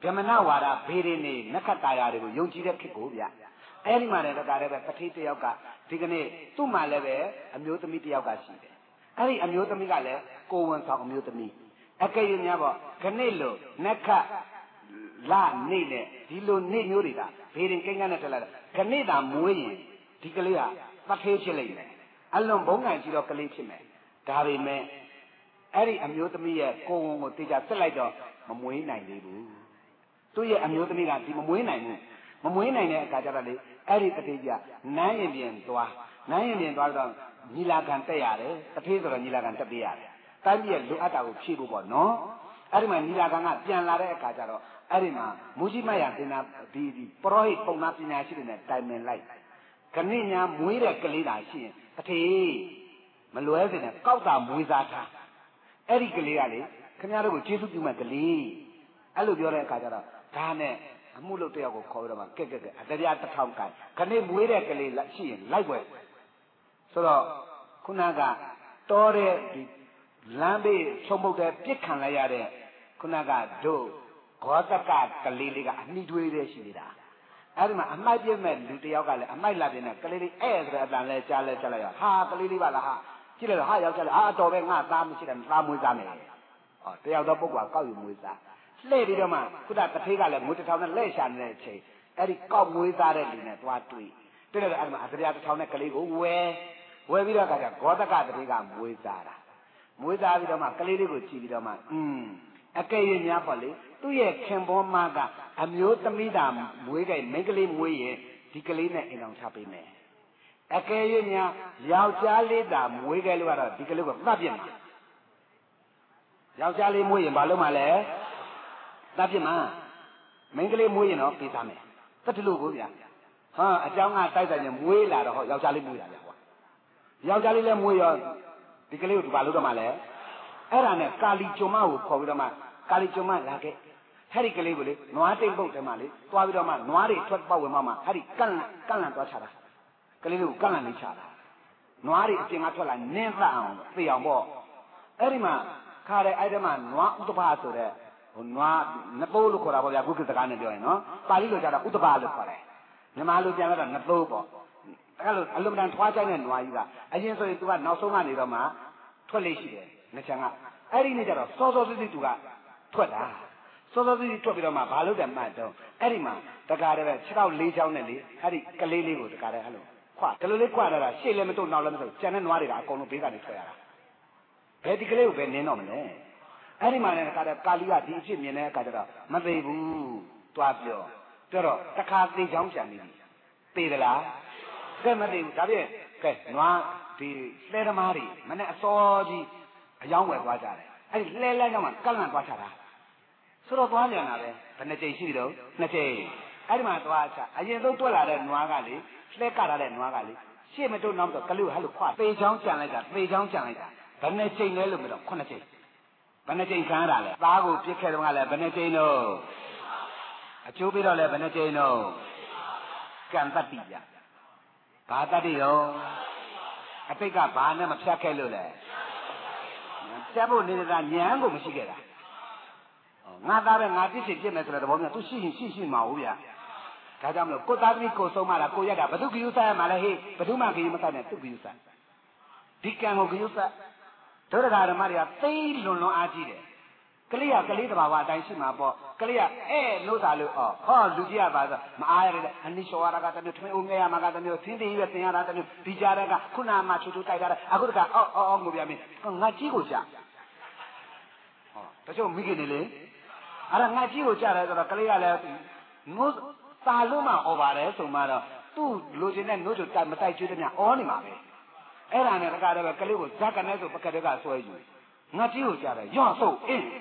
ဓမ္မနာဝါဒဘေးရင်းနေနက္ခတ္တရာတွေကိုယုံကြည်တဲ့ခေတ်ကိုဗျအဲ့ဒီမှာလည်းတကားလည်းပဲတတိတယောက်ကဒီကနေ့သူ့မှာလည်းပဲအမျိုးသမီးတယောက်ကရှိတယ်အဲ့ဒီအမျိုးသမီးကလည်းကိုဝန်ဆောင်အမျိုးသမီးအကယ်၍များပေါ့ခဏလို့နက္ခလာနေနဲ့ဒီလိုနေမျိုးတွေကဘေးရင်ကိန်းကန်းနဲ့တက်လာတယ်ခဏတာမွေးရင်ဒီကလေးကသတ်သေးဖြစ်လိမ့်မယ်အလွန်ဘုံကံကြီးတော့ကလေးဖြစ်မယ်ဒါပေမဲ့အဲ့ဒီအမျိုးသမီးရဲ့ကိုဝန်ကိုတေချာဆက်လိုက်တော့မမွေးနိုင်သေးဘူးသူ့ရဲ့အမျိုးသမီးကဒီမမွေးနိုင်ဘူးမမွေးနိုင်တဲ့အခါကျတော့လေအဲ့ဒီတတိကနန်းရင်ပြင်သွားတော့ညီလာခံတက်ရတယ်တတိဆိုတော့ညီလာခံတက်ပေးရတယ်တိုင်းပြည်ရဲ့လိုအပ်တာကိုဖြည့်ဖို့ပေါ့နော်အဲ့ဒီမှာညီလာခံကပြန်လာတဲ့အခါကျတော့အဲ့ဒီမှာမူကြီးမရတင်တာဒီပရောဟိတ်ပုံနာပညာရှိတွေနဲ့တိုင်ပင်လိုက်ခဏညာမွေးတဲ့ကလေးသာရှိရင်တတိမလွဲစင်နဲ့ကောက်တာမွေးစားထားအဲ့ဒီကလေးကလေခင်ဗျားတို့ကိုကျေးဇူးပြုမဲ့ကလေးအဲ့လိုပြောတဲ့အခါကျတော့ဒါနဲ့အမှုလုပ်တယောက်ကိုခေါ်ပြီးတော့မှကဲအတရားတစ်ထောင်ကန်ခဏမွေးတဲ့ကလေးရှိရင်လိုက်ွယ်ဆိုတော့ခုနကတောတဲ့ဒီလမ်းဘေးချုံပုတ်တဲ့ပြစ်ခံလိုက်ရတဲ့ခုနကတို့ဂေါတကကလေးလေးကအနှီးတွေးတဲ့ရှိနေတာအဲ့ဒီမှာအမိုက်ပြစ်မဲ့လူတယောက်ကလည်းအမိုက်လာပြင်းတဲ့ကလေးလေးအဲ့ဆိုတဲ့အတန်လဲကြားလဲကြားလိုက်ရဟာကလေးလေးပါလားဟာကြည့်လိုက်တော့ဟာယောက်ျားလေးဟာတော်ပဲငါသားမရှိတယ်သားမွေးသားမယ်ဟောတယောက်တော့ပုဂ္ဂိုလ်ကောက်ယူမွေးသားလှည့်ပြီးတော့မှခုနတထေးကလည်းငွေတစ်ထောင်နဲ့လှည့်ရှာနေတဲ့အချိန်အဲ့ဒီကောက်မွေးသားတဲ့လူနဲ့သွားတွေ့တော့အဲ့ဒီမှာအတရားတစ်ထောင်နဲ့ကလေးကိုဝယ်ပြီးတော့ကဂေါတကတထေးကမွေးသားတာမွေးသားပြီးတော့မှကလေးလေးကိုကြည့်ပြီးတော့မှအကယ်၍များပေါ့လေသူ့ရဲ့ခင်ပွန်းမကအမျိုးသမီးသာမွေးခဲ့မိန်းကလေးမွေးရင်ဒီကလေးနဲ့အိမ်အောင်ချပေးမယ်အကယ်၍များယောက်ျားလေးသာမွေးခဲ့လို့ကတော့ဒီကလေးကိုသတ်ပြစ်မှာယောက်ျားလေးမွေးရင်ဘာလုပ်မှာလဲသတ်ပြစ်မှာမိန်းကလေးမွေးရင်တော့ပေးသားမယ်တတ်တယ်လို့ကိုဗျာဟာအเจ้าကတိုက်တယ်ညမွေးလာတော့ဟောယောက်ျားလေးမွေးလာဗျာကွာယောက်ျားလေးလည်းမွေးရောဒီကလေးကိုဘာလုပ်တော့မှလဲအဲ့ဒါနဲ့ကာလီကျွန်းမကိုခေါ်ပြီးတော့မှကာလီကျွန်းမလာခဲ့ဟဲ့ဒီကလေးကိုလေနွားတိတ်ပုတ်တယ်မှလေသွားပြီးတော့မှနွားတွေထွက်ပေါက်ဝင်မှဟဲ့ဒီကန့်လန့်သွားချတာကလေးလေးကိုကန့်လန့်နေချတာနွားတွေအပြင်ကထွက်လာနင်းသအောင်သိအောင်ပေါ့အဲ့ဒီမှာခါတဲ့အဲ့ဒီမှာနွားဥတ္တပဆိုတဲ့ဟိုနွားနသိုးလို့ခေါ်တာပေါ့ဗျာခုခေတ်စကားနဲ့ပြောရင်နော်ပါဠိလိုကြတာဥတ္တပလို့ခေါ်တယ်မြန်မာလိုပြန်လာတော့နသိုးပေါ့အဲ့လိုအလုံးတန်ထွားချိုင်းတဲ့နွားကြီးကအရင်ဆိုရင်သူကနောက်ဆုံးကနေတော့မှထွက်လေရှိတယ်နှစ်ချမ်းကအဲ့ဒီနေ့ကျတော့စောစစ်သူကထွက်တာစောစစ်ထွက်ပြီးတော့မှဘာလို့တယ်မှတ်တော့အဲ့ဒီမှာတကားတဲ့6ချောက်4ချောင်းနဲ့လေအဲ့ဒီကလေးလေးကိုတကားတဲ့အဲ့လိုခွဒီလိုလေးခွတာရှေ့လည်းမတုတ်နောက်လည်းမတုတ်ကျန်တဲ့နွားတွေကအကုန်လုံးဘေးကနေထွက်ရတာဘယ်ဒီကလေးကိုပဲနင်းတော့မလဲအဲ့ဒီမှာလည်းတကားတဲ့ကာလီကဒီအဖြစ်မြင်တဲ့အခါကျတော့မသိဘူးတွားပြောတော့တခါသိချောင်းပြန်နေပြီသိသလားကဲမသိဘူးဒါဖြင့်ကဲနွားဒီလှဲသမားတွေမနဲ့အစောကြီးအယောင်းဝယ်သွားကြတယ်အဲ့ဒီလှဲကြောင့်မှကန့်လန့်သွားချတာဆိုတော့သွားကြတာပဲဘယ်နှကြိမ်ရှိတော့2ကြိမ်အဲ့ဒီမှာသွားချအရင်ဆုံးတွက်လာတဲ့နွားကလေလှဲကတာတဲ့နွားကလေရှေ့မတုံနောက်တော့ကလေးဟဲ့လို့ခွသေချောင်းကြံလိုက်တာဘယ်နှကြိမ်လဲလို့မတော့9ကြိမ်ဘယ်နှကြိမ်ခံရတာလဲသားကိုပြစ်ခဲ့တော့ကလည်းဘယ်နှကြိမ်တော့အကျိုးပြီးတော့လည်းဘယ်နှကြိမ်တော့ကံတတ်တိပြဘာတတ်တိရောအတိတ်ကဘာနဲ့မဖြတ်ခဲ့လို့လဲဖြတ်ဖို့နေတာညံကိုမရှိခဲ့တာငါသားပဲငါပြစ်စီပြစ်မယ်ဆိုတဲ့သဘောမျိုးသူရှိမှာဟုတ်ဗျာဒါကြောင့်မလို့ကိုသားသမီးကိုဆုံးမလားကိုရက်တာဘသူကယူစားရမှာလဲဟေးဘသူမှကယူမစားနဲ့သူကယူစားဒီကံကိုကယူစားဒုရဂဓမ္မတွေကသိလွန်အားကြီးတယ်ကလေးကလေးတဘာဝအတိုင်းရှိမှာပေါ့ကလေးကလို့သာလို့ဟောလူကြီးကပါဆိုမအားရတဲ့အနိရှောရကတမျိုးထွင်းဦးငယ်ရမှာကတမျိုးသင်းတည်ရွယ်သင်ရတာတမျိုးဒီကြားတဲ့ကခုနမှချူတိုက်တာအခုတကငိုပြမင်းငါကြီးကိုကြာဟောတချို့မိခင်နေလေအဲ့ဒါငါကြီးကိုကြာတယ်ဆိုတော့ကလေးကလည်းငိုသာလို့မှဩပါတယ်ဆိုမှတော့သူ့လိုချင်တဲ့နှုတ်ချိုတိုက်မတိုက်ကျွေးတဲ့ညဩနေမှာပဲအဲ့ဒါနဲ့တကားတော့ကလေးကိုဇက်ကနဲ့ဆိုပကတဲ့ကဆွဲယူငါကြီးကိုကြာတယ်ရော့ဆုပ်အင်း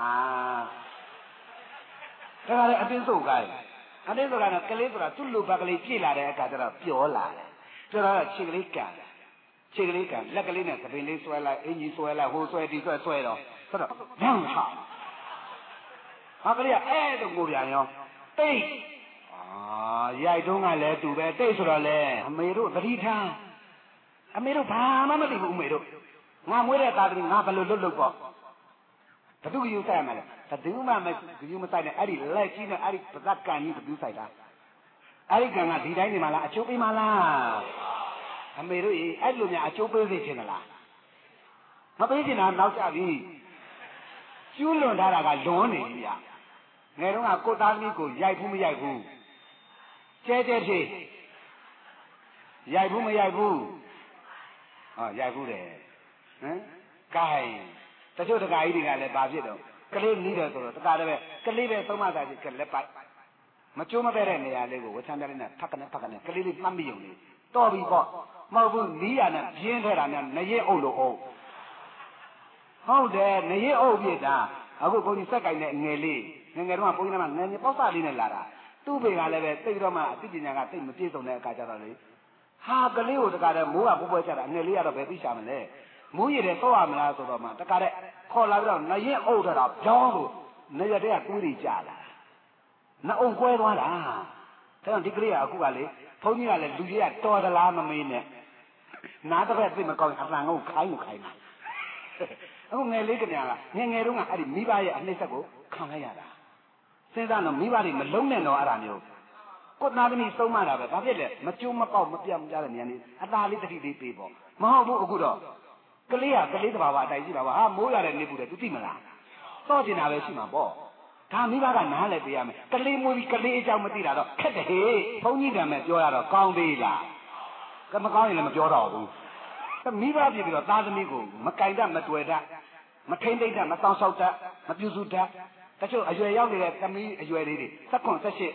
တကားလည်းအတင်းဆုပ်ကိုင်းအတင်းဆုပ်ကတော့ကလေးဆိုတာသူ့လူဘက်ကလေးပြည့်လာတဲ့အခါကျတော့ပျော်လာတယ်ကျတော့ခြေကလေးကန်လက်ကလေးနဲ့သပင်လေးဆွဲလိုက်အင်ကြီးဆွဲလိုက်ဟိုဆွဲဒီဆွဲတော့ဆိုတော့ညံ့ချဟာကလေးကတော့ကိုပြန်ရောတိတ်ရိုက်တုံးကလည်းသူပဲတိတ်ဆိုတော့လေအမေတို့သတိထားအမေတို့ဘာမှမသိဘူးအမေတို့ငါမွေးတဲ့သားသမီးငါဘယ်လိုလွတ်ပေါ့
ဘသူကယူဆိုင်ရမှာလဲဘသူမှမယူမဆိုင်နဲ့အဲ့ဒီလက်ကြီးနဲ့အဲ့ဒီပဇက်ကန်ကြီးဘသူဆိုင်တာအဲ့ဒီကန်ကဒီတိုင်းနေမှာလားအကျိုးပေးမှာလားအမေတို့အဲ့လိုများအကျိုးပေးစေချင်သလားမပေးချင်တာနောက်ကြပြီကျူးလွန်ထားတာကလွန်နေပြီဗျငယ်တော့ကကိုသားသမီးကိုရိုက်ဘူးမရိုက်ဘူးကျဲကျဲဖြေရိုက်ဘူးမရိုက်ဘူးရိုက်ဘူးတယ်ဟမ်ကဲတချို့တကာကြီးတွေကလည်းဘာဖြစ်တော့ကလေးနီးတယ်ဆိုတော့တကာလည်းပဲကလေးပဲသုံးမသားကြီးကလက်ပိုက်မကျိုးမပဲတဲ့နေရာလေးကိုဝချမ်းပြလေးနဲ့ဖက်ကနေကလေးလေးမှတ်မိုံလေးတော်ပြီပေါ့မဟုတ်ဘူးနီးရနဲ့ပြင်းထဲတာနဲ့နရင်အုပ်လို့ဟုတ်ဟုတ်တယ်နရင်အုပ်ပြတာအခုဘုန်းကြီးစက်ကင်တဲ့ငယ်လေးငယ်တော့ကဘုန်းကြီးကငယ်ငယ်ပေါက်စားလေးနဲ့လာတာသူ့ဘေကလည်းပဲသိတော့မှအသိပညာကသိမပြည့်စုံတဲ့အခါကျတော့လေဟာကလေးကိုတကာတဲ့မိုးကပွဲချတာငယ်လေးကတော့ဘယ်သိချမလဲမိုးရည်တယ်တော့ရမလားဆိုတော့မှတကာတဲ့ခေါ်လာပြီးတော့နရင်အုပ်ထတာကြောင်းလို့နေရတဲ့ကတွေးနေကြလာနှအုံကွဲသွားတာဒါကြောင့်ဒီကလေးကအခုကလေဘုန်းကြီးကလည်းလူကြီးကတော်သလားမမေးနဲ့နားတစ်ဖက်သိမကောင်းအတန်ကိုခိုင်းတာအခုငယ်လေးကညာကငယ်တုန်းကအဲ့ဒီမိဘရဲ့အနှိမ့်ဆက်ကိုခံလိုက်ရတာစဉ်းစားတော့မိဘတွေမလုံးနဲ့တော့အဲ့ဒါမျိုးကိုသားသမီးသုံးမတာပဲဘာဖြစ်လဲမကျိုးမပေါက်မပြတ်မပြတဲ့နေရာလေးအသားလေးတတိလေးပေးပေါ့မဟုတ်ဘူးအခုတော့ကလေးကကလေးတဘာဝအတိုင်းရှိပါပါဟာမိုးရတဲ့နေဘူးတယ်သူသိမလားစော့ကျင်တာပဲရှိမှာပေါ့ဒါမိဘကနားလည်းပေးရမယ်ကလေးမွေးပြီးကလေးအကြောင်းမသိတာတော့ခက်တယ်ဟေ့ဘုန်းကြီးကမှပြောရတော့ကောင်းသေးလားကမကောင်းရင်လည်းမပြောတော့ဘူးမိဘပြည်ပြီးတော့သားသမီးကိုမကင်တတ်မတွေ့တတ်မထိမ့်သိမ့်တတ်မဆောင်ဆောက်တတ်မပြုစုတတ်တချို့အရွယ်ရောက်နေတဲ့သမီးအရွယ်လေးတွေ17 18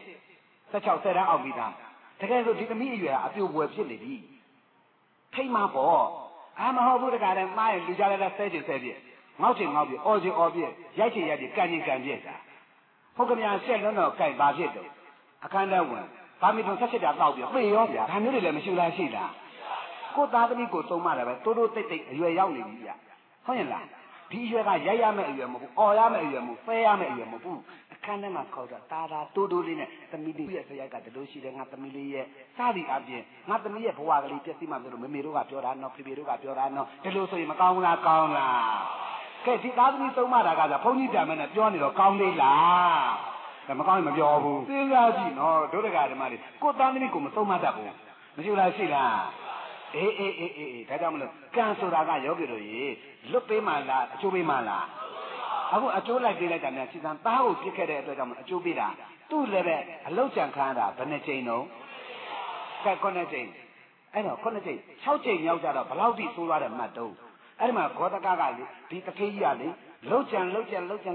16 10တန်းအောင်ပြီးသားတကယ်ဆိုဒီသမီးအရွယ်ကအပြိုပွဲဖြစ်နေပြီထိမ့်မှာပေါ့မဟုတ်ဘူးတကယ်လည်းမှားရင်လူကြလည်းဆဲချင်ဆဲပြငေါ့ချင်ငေါ့ပြအော်ချင်အော်ပြရိုက်ချင်ရိုက်ပြကန်ချင်ကန်ပြတာဟုတ်ကဲ့များဆက်လုံးတော့ကြိုက်ပါဖြစ်တော့အခန်းထဲဝင်ဘာမီတွန်18တာတောက်ပြပြေရောဗျာဒါမျိုးတွေလည်းမရှိလားရှိလားကိုသားသမီးကိုသုံးမတာပဲတိုးတိုးတိတ်တိတ်အရွယ်ရောက်နေပြီဗျဟုတ်ရင်လားဒီအရွယ်ကရိုက်ရမယ့်အရွယ်မဟုတ်ဘူးအော်ရမယ့်အရွယ်မဟုတ်ဖဲရမယ့်အရွယ်မဟုတ်ဘူးအခန်းထဲမှာခေါ်တော့တာတိုးတိုးလေးနဲ့သမီးလေးရဲ့ဆရာကတလို့ရှိတယ်ငါသမီးလေးရဲ့စသည်အပြင်ငါသမီးရဲ့ဘဝကလေးပြည့်စည်မှဆိုလို့မေမေတို့ကပြောတာနော်ဖေဖေတို့ကပြောတာနော်ဒီလိုဆိုရင်မကောင်းဘူးလားကောင်းလားကဲဒီသားသမီးသုံးမတာကဆိုဘုန်းကြီးတမန်နဲ့ပြောနေတော့ကောင်းသေးလားဒါမကောင်းရင်မပြောဘူးစဉ်းစားကြည့်နော်ဒုဒကာဓမ္မတွေကိုသားသမီးကိုမသုံးမတတ်ဘူးမရှိလားရှိလားအေးဒါကြောင့်မလို့ကံဆိုတာကယောဂီတို့ရေလွတ်ပေးမှလားအကျိုးပေးမှလားအခုအကျိုးလိုက်ပေးလိုက်တာများစီစံသားကိုပြစ်ခဲ့တဲ့အတွက်ကြောင့်အကျိုးပေးတာသူ့လည်းပဲအလောက်ကြံခံရတာဘယ်နှကြိမ်တော့ကဲ9ကြိမ်အဲ့တော့9ကြိမ်6ကြိမ်မြောက်ကြတော့ဘလောက်ထိဆိုးသွားတယ်မှတ်တော့အဲ့ဒီမှာဂေါတကကလေဒီတထေးကြီးကလေလောက်ကြံတတ်5ကြိမ်မြောက်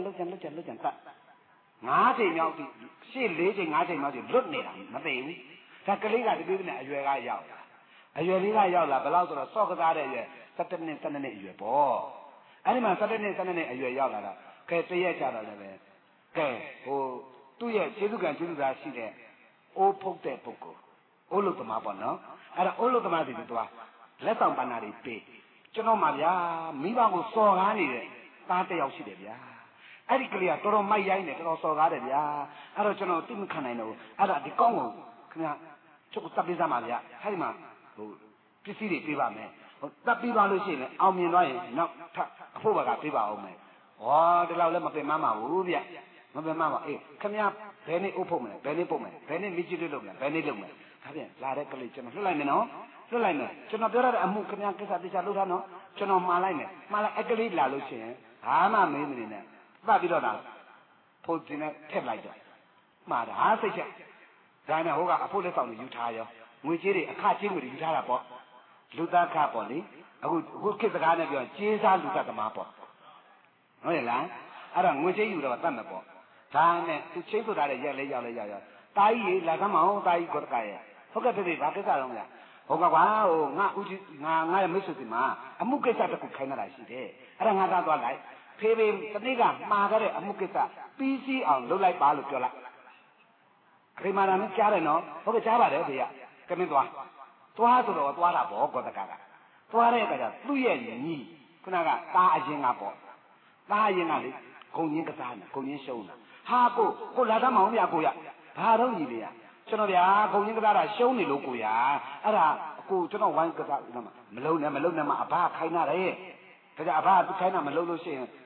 ပြီရှေ့4ကြိမ်5ကြိမ်မြောက်ပြီလွတ်နေတာမသိဘူးဒါကလေးကတပြေးနဲ့အရွယ်ကရောက်အရွယ်လေးကရောက်လာဘယ်လောက်ဆိုတော့စော့ကစားတဲ့အရွယ်17နှစ်12နှစ်အရွယ်ပေါ့အဲ့ဒီမှာ17နှစ်12နှစ်အရွယ်ရောက်လာတော့ကဲတရက်ကြတော့လည်းပဲကဲသူ့ရဲ့ကျေးဇူးကံကျေးဇူးသားရှိတဲ့အိုးဖုတ်တဲ့ပုဂ္ဂိုလ်အိုးလုသမားပေါ့နော်အဲ့ဒါအိုးလုသမားစီသွားလက်ဆောင်ပဏ္ဏတွေပေးကျွန်တော်မှဗျာမိဘကိုစော်ကားနေတဲ့သားတစ်ယောက်ရှိတယ်ဗျာအဲ့ဒီကလေးကတော်တော်မိုက်ရိုင်းတယ်တော်တော်စော်ကားတယ်ဗျာအဲ့တော့ကျွန်တော်သိမခံနိုင်တော့ဘူးအဲ့ဒါဒီကောင်းကိုခင်ဗျာချုပ်တပ်ပေးစမ်းပါဗျာအဲ့ဒီမှာပစ္စည်းတွေပေးပါမယ်တပ်ပြီးပါလို့ရှိရင်အောင်မြင်သွားရင်နောက်ထပ်အဖို့ဘကပေးပါအောင်မယ်ဟောဒီလောက်လည်းမပင်မမှာဘူးဗျမပင်မမှာအေးခင်ဗျာဘယ်နေ့အုပ်ဖို့မလဲဘယ်နေ့ပုတ်မယ်ဘယ်နေ့မိချစ်လို့လုပ်မလဲဘယ်နေ့လုပ်မယ်ဒါပြန်လာတဲ့ကလေးကျွန်တော်လွှတ်လိုက်မယ်နော်လွှတ်လိုက်မယ်ကျွန်တော်ပြောရတဲ့အမှုခင်ဗျာကိစ္စတရားလုပ်ထားနော်ကျွန်တော်မှားလိုက်မယ်မှားလိုက်အကလေးလာလို့ရှိရင်ဘာမှမင်းမနေနဲ့ပတ်ပြီးတော့တာဖို့တင်နဲ့ထည့်လိုက်တော့မှားတာဟာစိတ်ချက်ဒါနဲ့ဟိုကအဖို့လက်ဆောင်တွေယူထားရောငွေကြေးတွေအခကြေးငွေတွေယူထားတာပေါ့လူသားခပေါ့လေအခုခေတ်စကားနဲ့ပြောကျေးစားလူသားသမားပေါ့ဟုတ်ရဲ့လားအဲ့ဒါငွေကြေးယူတော့တတ်မယ်ပေါ့ဒါနဲ့သူချင်းဆိုတာတဲ့ရက်လဲရောက်တာကြီးရေလာကမ်းမအောင်တာကြီးကိုတကရဲ့ဟုတ်ကဲ့ဖေဘာကိစ္စတော့မလားဟုတ်ကဲ့ကွာငါဦးကြီးငါရဲ့မိတ်ဆွေဒီမှာအမှုကိစ္စတစ်ခုခိုင်းတာရှိတယ်အဲ့ဒါငါသားသွားလိုက်ဖေတနေ့ကမှာခဲ့တဲ့အမှုကိစ္စပြီးစီးအောင်လုပ်လိုက်ပါလို့ပြောလိုက်ခရီးမာရမ်းကြားတယ်နော်ဟုတ်ကဲ့ကြားပါတယ်ဖေကမင်းသွားဆိုတော့သွားတာပေါ့ကောတကကသွားတဲ့အခါကျသူ့ရဲ့ညီခုနကသားအရင်ကပေါ့သားအရင်ကလေဂုံချင်းကစားနေဂုံချင်းရှုံးတာဟာကိုလာသားမအောင်ဗျာကိုရဘာတော့ညီလေးရကျွန်တော်ဗျာဂုံချင်းကစားတာရှုံးနေလို့ကိုရအဲ့ဒါကိုကျွန်တော်ဝိုင်းကစားမလုံးနဲ့မအဘခိုင်းတာလေဒါကြအဘသူခိုင်းတာမလုံးလို့ရှိရင်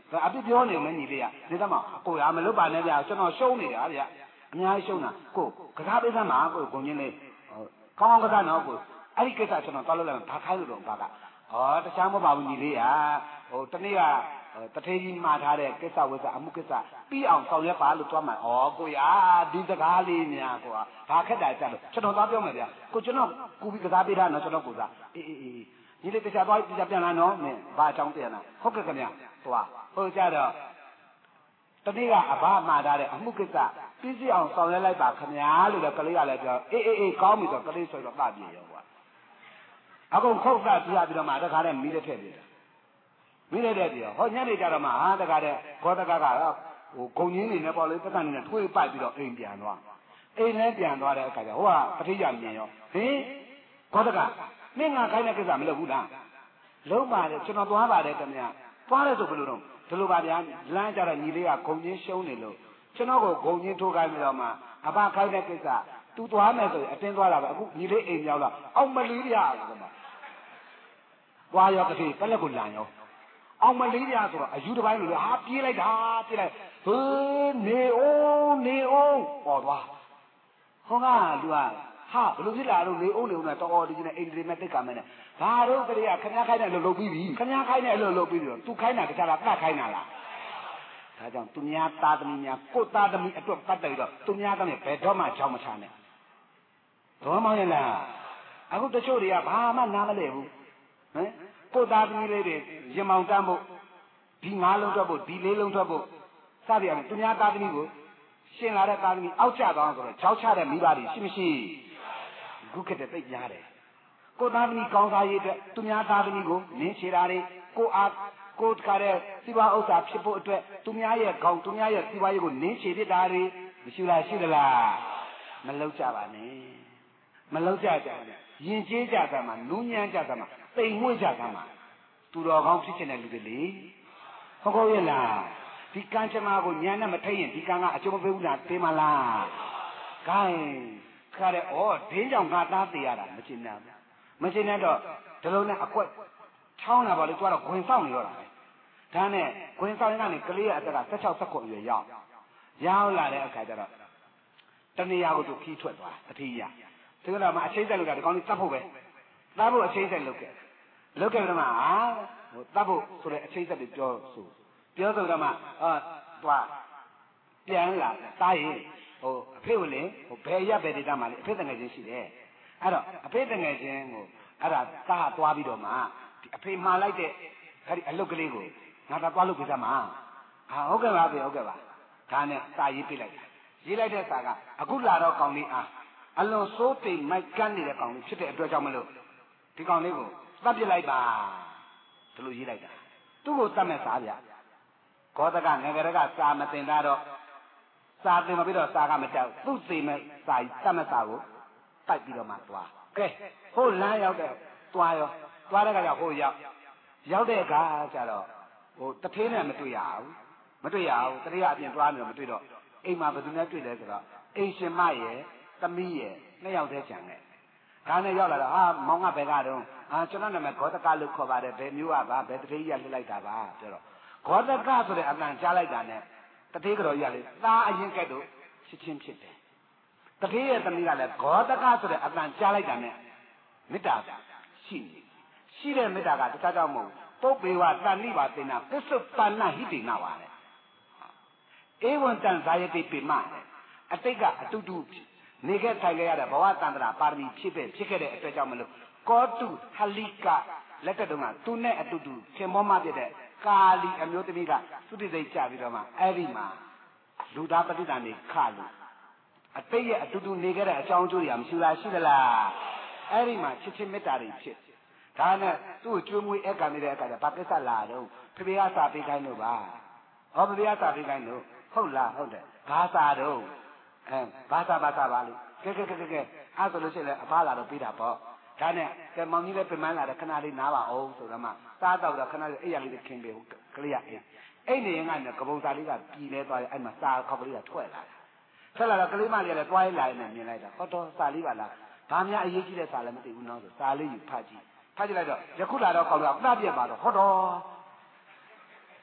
အပြစ်ပြောနေမယ်ညီလေးကနေသမောင်ကိုရမလုပ်ပါနဲ့ဗျာကျွန်တော်ရှုံးနေတာဗျာအများကြီးရှုံးတာကိုကစားပေးသမ်းပါကိုဂုံချင်းလေးကောင်းကစားတော့ကိုအဲ့ဒီကိစ္စကျွန်တော်သွားလို့လည်းဘာခိုင်းလို့တော့ဘာကတခြားမဟုတ်ပါဘူးညီလေးတနေ့ကတထေးကြီးမှားထားတဲ့ကိစ္စဝိစ္စအမှုကိစ္စပြီးအောင်ဆောင်ရွက်ပါလို့သွားမှာကိုရဒီစကားလေးများကိုဘာခက်တာကြလို့ကျွန်တော်သွားပြောမယ်ဗျာကိုကျွန်တော်ကူပြီးကစားပေးတာနော်ကျွန်တော်ကိုစားအေးညီလေးတရားသွားတရားပြန်လာနော်မင်းဘာအကြောင်းပြန်လာဟုတ်ကဲ့ခင်ဗျာဟိုကြတော့တနေ့ကအဘမှားထားတဲ့အမှုကိစ္စပြီးစီအောင်ဆောင်ရွက်လိုက်ပါခင်ဗျာလို့လည်းကလေးကလည်းပြောအေးကောင်းပြီဆိုကလေးဆိုတော့တပြေရောကွာအကုန်ခုတ်ကပြပြီးတော့မှတခါတည်းမီးတဲ့ထည့်ပြီမိလိုက်တဲ့ပြောဟောညနေကြတော့မှတကားတဲ့ဂေါတကကတော့ဟိုဂုံကြီးနေနဲ့ပေါ့လေတက်ကနေနဲ့ထွေးပိုက်ပြီးတော့အိမ်ပြန်သွားအိမ်လည်းပြန်သွားတဲ့အခါကျဟိုကပဋိညာမြင်ရောဟင်ဂေါတကမင်းငါခိုင်းတဲ့ကိစ္စမလုပ်ဘူးလားလုံးပါတယ်ကျွန်တော်သွားပါတယ်ခင်ဗျာသွားလဲဆိုဘယ်လိုတော့ဒီလိုပါဗျာလမ်းကြတော့ညီလေးကဂုံချင်းရှုံးနေလို့ကျွန်တော်ကိုဂုံချင်းထိုးခိုင်းပြီးတော့မှအဘခိုင်းတဲ့ကိစ္စသူသွားမယ်ဆိုရင်အတင်းသွားတာပဲအခုညီလေးအိမ်ရောက်လာအောင်မလေးရဆိုတော့သွားရောတစ်ခေပလက်ကိုလန်ရောအောင်မလေးရဆိုတော့အယူတစ်ပိုင်းလို့လေပြေးလိုက်ဟေးနေအောင်ဟောသွားဟောကလူကဘယ်လိုဖြစ်လာလို့နေအောင်နဲ့တော်ဒီနဲ့အိမ်ဒီမဲ့တိတ်ကမယ်နဲ့ဘာတို့ကလေးကခမည်းခိုင်းတဲ့အလုပ်လုပ်ပြီးပြီခမည်းခိုင်းတဲ့အလုပ်လုပ်ပြီးတော့သူခိုင်းတာတခြားလားတတ်ခိုင်းတာလားဒါကြောင့်သူများသားသမီးများကိုယ်သားသမီးအတွက်ပတ်တယ်တော့သူများသမီးဘယ်တော့မှကြောက်မချနဲ့တော်မောင်းရလားအခုတချို့တွေကဘာမှနားမလဲဘူးဟမ်ကိုယ်သားသမီးလေးတွေရင်မောင်တန်းဖို့ဒီ၅လုံးထွက်ဖို့ဒီ၄လုံးထွက်ဖို့စသည်အပြင်သူများသားသမီးကိုရှင်လာတဲ့သားသမီးအောက်ကျသွားဆိုတော့ကြောက်ချတဲ့မိဘတွေရှိမရှိခုခေတ်တဲ့သိများတယ်ကိုယ်သားသမီးကောင်းစားရေးအတွက်သူများသားသမီးကိုနင်းချေတာတွေကိုအားကိုယ်တခါတဲ့စီးပွားဥစ္စာဖြစ်ဖို့အတွက်သူများရဲ့ခေါင်းသူများရဲ့စီးပွားရေးကိုနင်းချေဖြစ်တာတွေမရှိလားရှိသလားမလောက်ကြပါနဲ့မလောက်ကြကြနဲ့ယဉ်ကျေးကြသမှာနူးညံ့ကြသမှာတိမ်မွေ့ကြသမှာသူတော်ကောင်းဖြစ်ချင်တဲ့လူတွေလေဟုတ်ရဲ့လားဒီကံချမာကိုညံနဲ့မထိတ်ရင်ဒီကံကအကျိုးမပေးဘူးလားသိမလားဂိုင်းခါတဲ့ဒင်းကြောင့်ငါသားသေးရတာမရှင်းနိုင်ဘူးမရှင်းတော့ဒီလိုနဲ့အကွက်ချောင်းလာပါလေသူကတော့ဂွင်ဆောင်နေတော့တာပဲဒါနဲ့ဂွင်ဆောင်ရင်ကနေကလေးရဲ့အသက်က16 17အရွယ်ရောက်လာတဲ့အခါကျတော့တဏှာကိုသူခီးထွက်သွားအထီးရဒီကတော့မှအချိတ်ဆက်လို့ကဒီကောင်းလေးတတ်ဖို့ပဲတတ်ဖို့အချိတ်ဆက်လုပ်ခဲ့ပြီးတော့မှတတ်ဖို့ဆိုတဲ့အချိတ်ဆက်တွေပြောဆိုတော့မှသွားပြန်လာတားရင်အဖေကိုလေဘယ်ရက်ဘယ်ဒေသမှာလေအဖေတငယ်ချင်းရှိတယ်အဲ့တော့အဖေတငယ်ချင်းကိုအဲ့ဒါသားသွားပြီးတော့မှဒီအဖေမှားလိုက်တဲ့အဲ့ဒီအလုတ်ကလေးကိုငါသွားလုပ်ပေးစမ်းပါဟုတ်ကဲ့ပါဖေဟုတ်ကဲ့ပါဒါနဲ့စာရေးပေးလိုက်တယ်ရေးလိုက်တဲ့စာကအခုလာတော့ကောင်လေးအလွန်စိုးတိမ်မိုက်ကန်းနေတဲ့ကောင်လေးဖြစ်တဲ့အတွက်ကြောင့်မလို့ဒီကောင်လေးကိုသတ်ပစ်လိုက်ပါဒီလိုရေးလိုက်တာသူ့ကိုသတ်မဲ့စာဗျဂေါတကငယ်ကလေးကစာမတင်တော့စာတင်မပြီးတော့စာကမကြောက်သူ့သိမဲ့စာကြီးသတ်မဲ့စာကိုတိုက်ပြီးတော့မှသွားကဲဟိုလမ်းရောက်တဲ့သွားတဲ့ကကြောင့်ဟိုရောက်တဲ့အခါကျတော့တထေးနဲ့မတွေ့ရဘူးတထေးကအပြင်သွားနေတော့မတွေ့တော့အိမ်မှာဘယ်သူနဲ့တွေ့လဲဆိုတော့အိမ်ရှင်မရဲ့သမီးရဲ့နှစ်ယောက်တည်းကြံတယ်ဒါနဲ့ရောက်လာတော့မောင်ကဘယ်ကတော့ကျွန်တော်နာမည်ဂေါတကလို့ခေါ်ပါတယ်ဘယ်မျိုးကပါဘယ်တထေးကြီးကလှစ်လိုက်တာပါပြောတော့ဂေါတကဆိုတဲ့အတန်ကြားလိုက်တာနဲ့တထေးကြော်ကြီးကလေသားအရင်ကဲ့သို့ချစ်ချင်းဖြစ်တယ်တထေးရဲ့သမီးကလည်းဂေါတကဆိုတဲ့အတန်ကြားလိုက်တာနဲ့မေတ္တာရှိတဲ့မေတ္တာကတခြားကြောင့်မဟုတ်ပုပ္ပေဝတန်နိပါတိနာပစ္စုပ္ပန္နဟိတိနာပါလေဧဝံတံဇာယတိပိမအတိတ်ကအတူတူနေခဲ့ထိုင်ခဲ့ရတဲ့ဘဝတန္တရာပါရမီဖြစ်ခဲ့တဲ့အတွက်ကြောင့်မလို့ကောတုဟလိကလက်တက်တုန်းကသူနဲ့အတူတူခင်မောမပြတဲ့ကာလီအမျိုးသမီးကသုတိသိကြပြီးတော့မှအဲ့ဒီမှာလူသားပဋိသန္ဓေခလို့အတိတ်ရဲ့အတူတူနေခဲ့တဲ့အကြောင်းအကျိုးတွေကမရှိလားရှိသလားအဲ့ဒီမှာချစ်ချင်းမေတ္တာတွေဖြစ်ဒါနဲ့သူ့ကိုကျွေးမွေးအခါနေတဲ့အခါကျဘာကိစ္စလာတော့ဖေဖေကစာပေးခိုင်းလို့ပါဖေဖေကစာပေးခိုင်းလို့ဟုတ်လားဟုတ်တယ်ဘာစာတော့ဘာသာပါလို့ကဲအဲ့ဆိုလို့ရှိရင်အဖားလာတော့ပြီးတာပေါ့ဒါနဲ့ကဲမောင်ကြီးလည်းပြန်လာတယ်ခဏလေးနားပါအောင်ဆိုတော့မှစားတော့ခဏလေးအိယာလေးခင်းပေးကလေးရအိနေရင်ကကပုံစာလေးကပြည်လဲသွားတယ်အဲ့မှာစာခေါက်ကလေးကထွက်လာတော့ကလေးမလေးကလည်းတွားလာနေမြင်လိုက်တာဟောတော့စာလေးပါလားဘာများအရေးကြီးတဲ့စာလည်းမသိဘူးနော်ဆိုစာလေးယူဖတ်ကြည့်လိုက်တော့ယခုလာတော့ကောင်းတော့အပြတ်ပါတော့ဟောတော့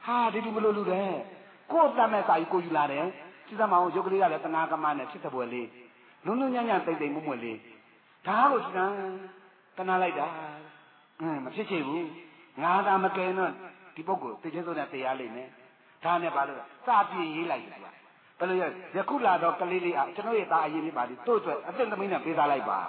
ဟာဒီလိုမလို့လူတဲ့ကိုယ်တတ်မဲ့စာကြီးကိုယူလာတယ်ကြည့်စမ်းမအောင်ရုပ်ကလေးကလည်းတနာကမနဲ့ဖြစ်တဲ့ပွဲလေးလုံးလုံးညံ့ညံ့တိတ်တိတ်မွတ်မွတ်လေးဒါကိုကြည့်တနာလိုက်တာမဖြစ်ချေဘူးငါသာမကယ်တော့ဒီပုဂ္ဂိုလ်သိချင်းစိုးနဲ့တရားလိမ့်မယ်ဒါနဲ့ပါလို့စပြင်းရေးလိုက်တယ်ကွာဘယ်လိုရယခုလာတော့ကလေးလေးကျွန်တော်ရဲ့သားအရင်လေးပါလိတို့အတွက်အသင့်သမီးနဲ့ပေးစားလိုက်ပါ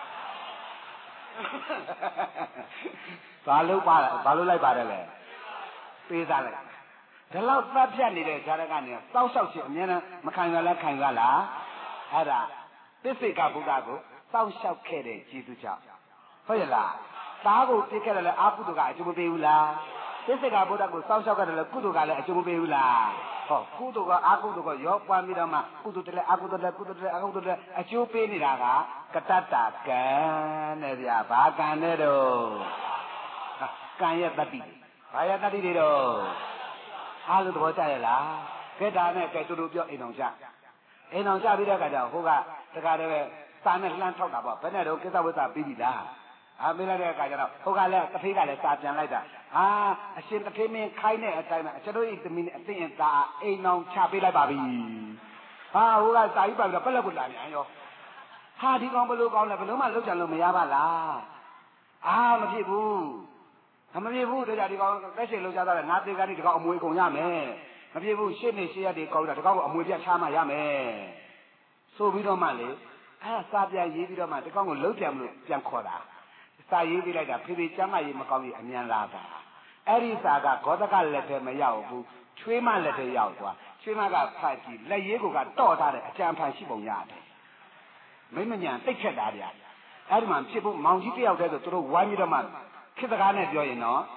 ဘာလို့လိုက်ပါတယ်လဲပေးစားလိုက်ဒီလောက်သတ်ဖြတ်နေတဲ့ဇာတကနေစောက်ရှောက်ခြင်းအများနဲ့မခံရလားခံရလားအဲ့ဒါသစ္စေကဗုဒ္ဓကိုစောက်ရှောက်ခဲ့တဲ့ကျေးဇူးကြောင့်ဟုတ်ရဲ့လားသားကိုပြစ်ခဲ့တယ်လဲအာကုသိုလ်ကအကျိုးမပေးဘူးလားသစ္စေကဗုဒ္ဓကိုစောက်ရှောက်ခဲ့တယ်လဲကုသိုလ်ကလည်းအကျိုးမပေးဘူးလားဟောကုသိုလ်ကအာကုသိုလ်ကရောပွားပြီးတော့မှကုသိုလ်တည်းအာကုသိုလ်တည်းကုသိုလ်တည်းအာကုသိုလ်တည်းအကျိုးပေးနေတာကကတ္တကံနဲ့ဗျာဘာကံနဲ့တော့ကံရဲ့တတိဘာရဲ့တတိတွေတော့အားလုံးသဘောကျရဲ့လားကဲဒါနဲ့ကဲတူတူပြောအိမ်အောင်ကြပြီးတဲ့အခါကျဟိုကတခါတည်းပဲစာနဲ့လှမ်းထောက်တာပေါ့ဘယ်နဲ့တော့ကိစ္စဝိသပြီးပြီလားမေးလိုက်တဲ့အခါကျတော့ဟိုကလည်းတဖေးကလည်းစာပြန်လိုက်တာအရှင်တဖေးမင်းခိုင်းတဲ့အတိုင်းပဲကျွန်တော်ဤသမီးနဲ့အသိအသာအိမ်အောင်ချပေးလိုက်ပါပြီဟိုကစာကြီးပါပြီးတော့ပက်လက်ကိုလာပြန်ရောဒီကောင်ဘယ်လိုကောင်းလဲဘယ်လိုမှလောက်ကြံလို့မရပါလားမဖြစ်ဘူးတရားဒီကောင်တက်ရှိလောက်ကြတာငါသေးကနေ့ဒီကောင်အမွေကုန်ရမယ်မဖြစ်ဘူးရှေ့နေရှေ့ရတဲ့ကောင်းတာဒီကောင်ကအမွေပြချမှရမယ်ဆိုပြီးတော့မှလေစာပြန်ရေးပြီးတော့မှဒီကောင်ကိုလုံးပြန်မလို့ပြန်ခေါ်တာစာရေးပြလိုက်တာဖေဖေကျမ်းမရေးမကောင်းကြီးအမြန်လာတာအဲ့ဒီစာကဂေါတကလက်ထဲမရောက်ဘူးချွေးမလက်ထဲရောက်သွားချွေးမကဖတ်ကြည့်လက်ရေးကတော့ထားတဲ့အကြံဖန်ရှိပုံရတယ်မိမညာတိတ်ခက်တာဗျာအဲ့ဒီမှာဖြစ်ဖို့မောင်ကြီးတယောက်တည်းဆိုသူတို့ဝိုင်းပြီးတော့မှခေတ္တကားနဲ့ပြောရင်တော့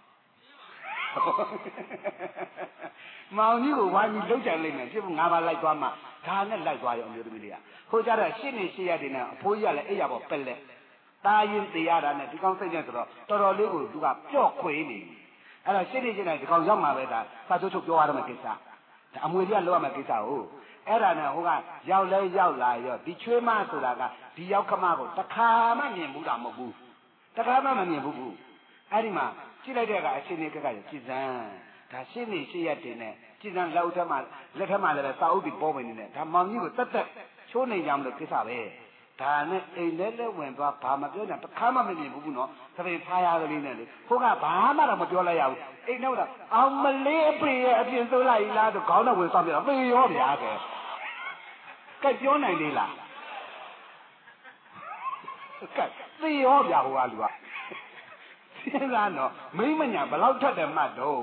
မောင်ကြီးကိုဝိုင်းပြီးလှုပ်ကြံလိုက်မယ်ဖြစ်ဖို့ငါးပါးလိုက်သွားမှဒါနဲ့လိုက်သွားရောအမျိုးသမီးလေးကဟိုကြတော့ရှင်းနေရှင်းရတယ်နဲ့အဖိုးကြီးကလည်းအဲ့ရပေါ့ပက်လက်တာရင်တရားတာနဲ့ဒီကောင်စိတ်နဲ့ဆိုတော့တော်တော်လေးကိုသူကပျော့ခွေနေအဲ့တော့ရှင်းနေရှင်းနေဒီကောင်ရောက်မှာပဲဒါစာချုပ်ပြောရတဲ့ကိစ္စဒါအမွေကြီးကလောက်ရမယ့်ကိစ္စကိုအဲ့ဒါနဲ့ဟိုကရောက်လဲရောက်လာရောဒီချွေးမဆိုတာကဒီရောက်ခမကိုတခါမှမြင်ဘူးတာမဟုတ်ဘူးတခါမှမမြင်ဘူးအဲ့ဒီမှာကြည့်လိုက်တဲ့ကအရှင်နေကကြည်စမ်းဒါရှင်းနေရှင်းရတယ်နဲ့ကြည်စမ်းလက်ထက်မှာလည်းပဲစာအုပ်ပြီးပေါ်ဝင်နေတယ်ဒါမောင်ကြီးကိုတက်ချိုးနေကြမလို့ကိစ္စပဲဒါနဲ့အိမ်လဲဝင်သွားဘာမပြောညာတခါမှမမြင်ဘူးနော်သပင်ဖားရကလေးနဲ့လေခိုးကဘာမှတော့မပြောလိုက်ရဘူးအိမ်တော့အောင်မလေးအဖေရဲ့အပြင်ဆိုးလိုက်လားဆိုခေါင်းတော့ဝင်ဆောင်ပြတော့သေရောဗျာကဲပြောနိုင်လေလားကဲသေရောဗျာဟိုကလူကစဉ်းစားတော့မိမညာဘလောက်ထက်တယ်မှတ်တော့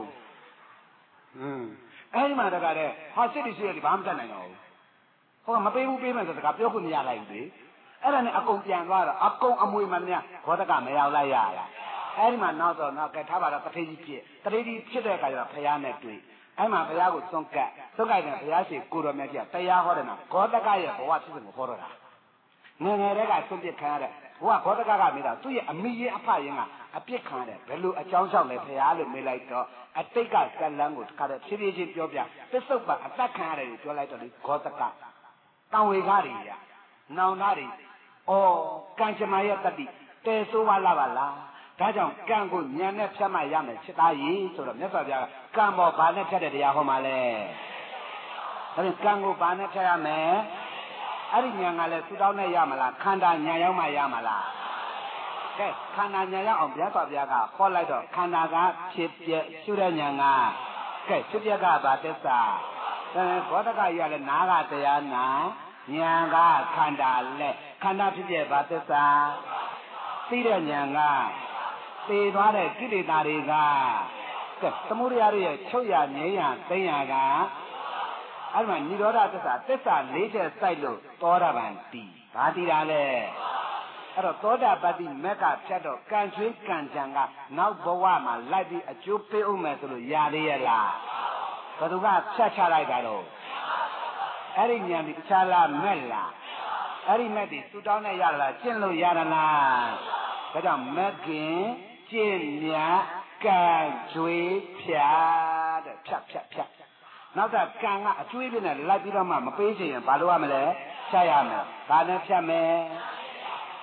အဲ့ဒီမှာတကားတဲ့စစ်တီရှိရဘာမှမတတ်နိုင်တော့ဘူးဟိုကမပေးဘူးပေးမယ်ဆိုတကားပြောခွင့်မရလိုက်ဘူးလေအဲ့ဒါနဲ့အကုန်ပြန်သွားတော့အကုန်အမွေမများဘောတကမရောက်လိုက်ရတာအဲ့ဒီမှာနောက်ကဲထားပါတော့တထေးကြီးဖြစ်တဲ့အခါကျတော့ဖယားနဲ့တွေ့အဲ့မှာဘုရားကိုသွန်ကတ်တဲ့ဘုရားရှိကိုတော်မြတ်ကြီးတရားဟောတယ်နော်ဂေါတကရဲ့ဘဝဖြစ်စဉ်ကိုဟောတော့တာငယ်ငယ်တည်းကသွန်ပြစ်ခံရတဲ့ဘုရားဂေါတကကမိတာသူ့ရဲ့အမိရင်အဖရင်ကအပြစ်ခံရတယ်ဘယ်လိုအကြောင်းကြောင့်လဲဘုရားလို့မေးလိုက်တော့အတိတ်ကဇလန်းကိုတခါတည်းဖြည်းဖြည်းချင်းပြောပြပစ္စုပ္ပန်အသက်ခံရတယ်ပြောလိုက်တော့ဒီဂေါတကတံဝေကားတွေရနောင်သားတွေကံကြမ္မာရဲ့တတိတဲဆိုးပါလားပါလားဒါကြောင့်ကံကိုဉာဏ်နဲ့ဖြတ်မှရမယ်ဖြစ်သားကြီးဆိုတော့မြတ်စွာဘုရားကံပေါ်ဘာနဲ့ဖြတ်တဲ့တရားဟောမှာလဲဒါဖြင့်ကံကိုဘာနဲ့ဖြတ်ရမယ်အဲ့ဒီဉာဏ်ကလည်းသူတောင်းနဲ့ရမလားခန္ဓာဉာဏ်ရောက်မှရမလားကဲခန္ဓာဉာဏ်ရောက်အောင်မြတ်စွာဘုရားကဟောလိုက်တော့ခန္ဓာကဖြစ်ပြရှုတဲ့ဉာဏ်ကကဲဖြစ်ပြကဘာသစ္စာဘောဓကကြီးကလည်းနားကတရားနာဉာဏ်ကခန္ဓာလက်ခန္ဓာဖြစ်ပြဘာသစ္စာသိတဲ့ဉာဏ်ကသေသွားတဲ့ကိလေသာတွေကကဲသမုဒယရဲ့ချုပ်ရငြိမ်းရသိညာကအဲ့မှာនិရောဓသစ္စာ၄ချက်စိုက်လို့သောတာပန်တည်ဘာတည်တာလဲအဲ့တော့သောတာပတ္တိမက်ကဖြတ်တော့ကံချွေးကံကြံကနောက်ဘဝမှာလိုက်ပြီးအကျိုးပေးအောင်မယ်ဆိုလို့ရသေးရဲ့လားဘယ်သူကဖြတ်ချလိုက်တာတော့အဲ့ဒီဉာဏ်ဒီတခြားလားမဲ့လားအဲ့ဒီမဲ့ဒီသူတောင်းနဲ့ရလားကျင့်လို့ရလားဒါကြောင့်မက်ကင်ကျင့်မြတ်ကံကြွေးဖြတ်တဲ့ဖြတ်နောက်တော့ကံကအကျွေးပြနဲ့လိုက်ပြီးတော့မှမပေးချင်ရင်ဘာလို့ရမလဲဖြတ်ရမယ်ဒါနဲ့ဖြတ်မယ်ဒါ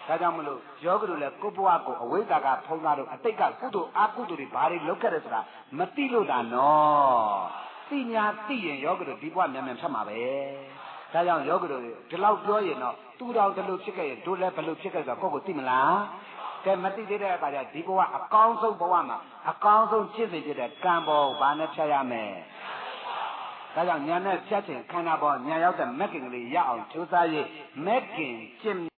ဒါကြောင့်မလို့ယောဂတို့လည်းကိုယ့်ဘဝကိုအဝိဇ္ဇာကဖုံးတာတို့အတိတ်ကကုသိုလ်အကုသိုလ်တွေဘာတွေလုပ်ခဲ့တယ်ဆိုတာမသိလို့တာနော်သိညာသိရင်ယောဂတို့ဒီဘဝမြန်မြန်ဖြတ်မှာပဲဒါကြောင့်ယောဂတို့ဒီလောက်ပြောရင်တော့သူတော်ဒီလိုဖြစ်ခဲ့ရင်တို့လည်းဘယ်လိုဖြစ်ခဲ့ဆိုတော့ကိုယ့်ကိုသိမလားကဲမသိသေးတဲ့အခါကျဒီဘဝအကောင်းဆုံးဘဝမှာအကောင်းဆုံးဖြစ်စေတဲ့ကံပေါ်ဘာနဲ့ဖြတ်ရမယ်ဒါကြောင့်ညာနဲ့ဖြတ်ခြင်းခန္ဓာပေါ်ညာရောက်တဲ့မက်ကင်ကလေးရအောင်ကြိုးစားရေးမက်ကင်ကျင့်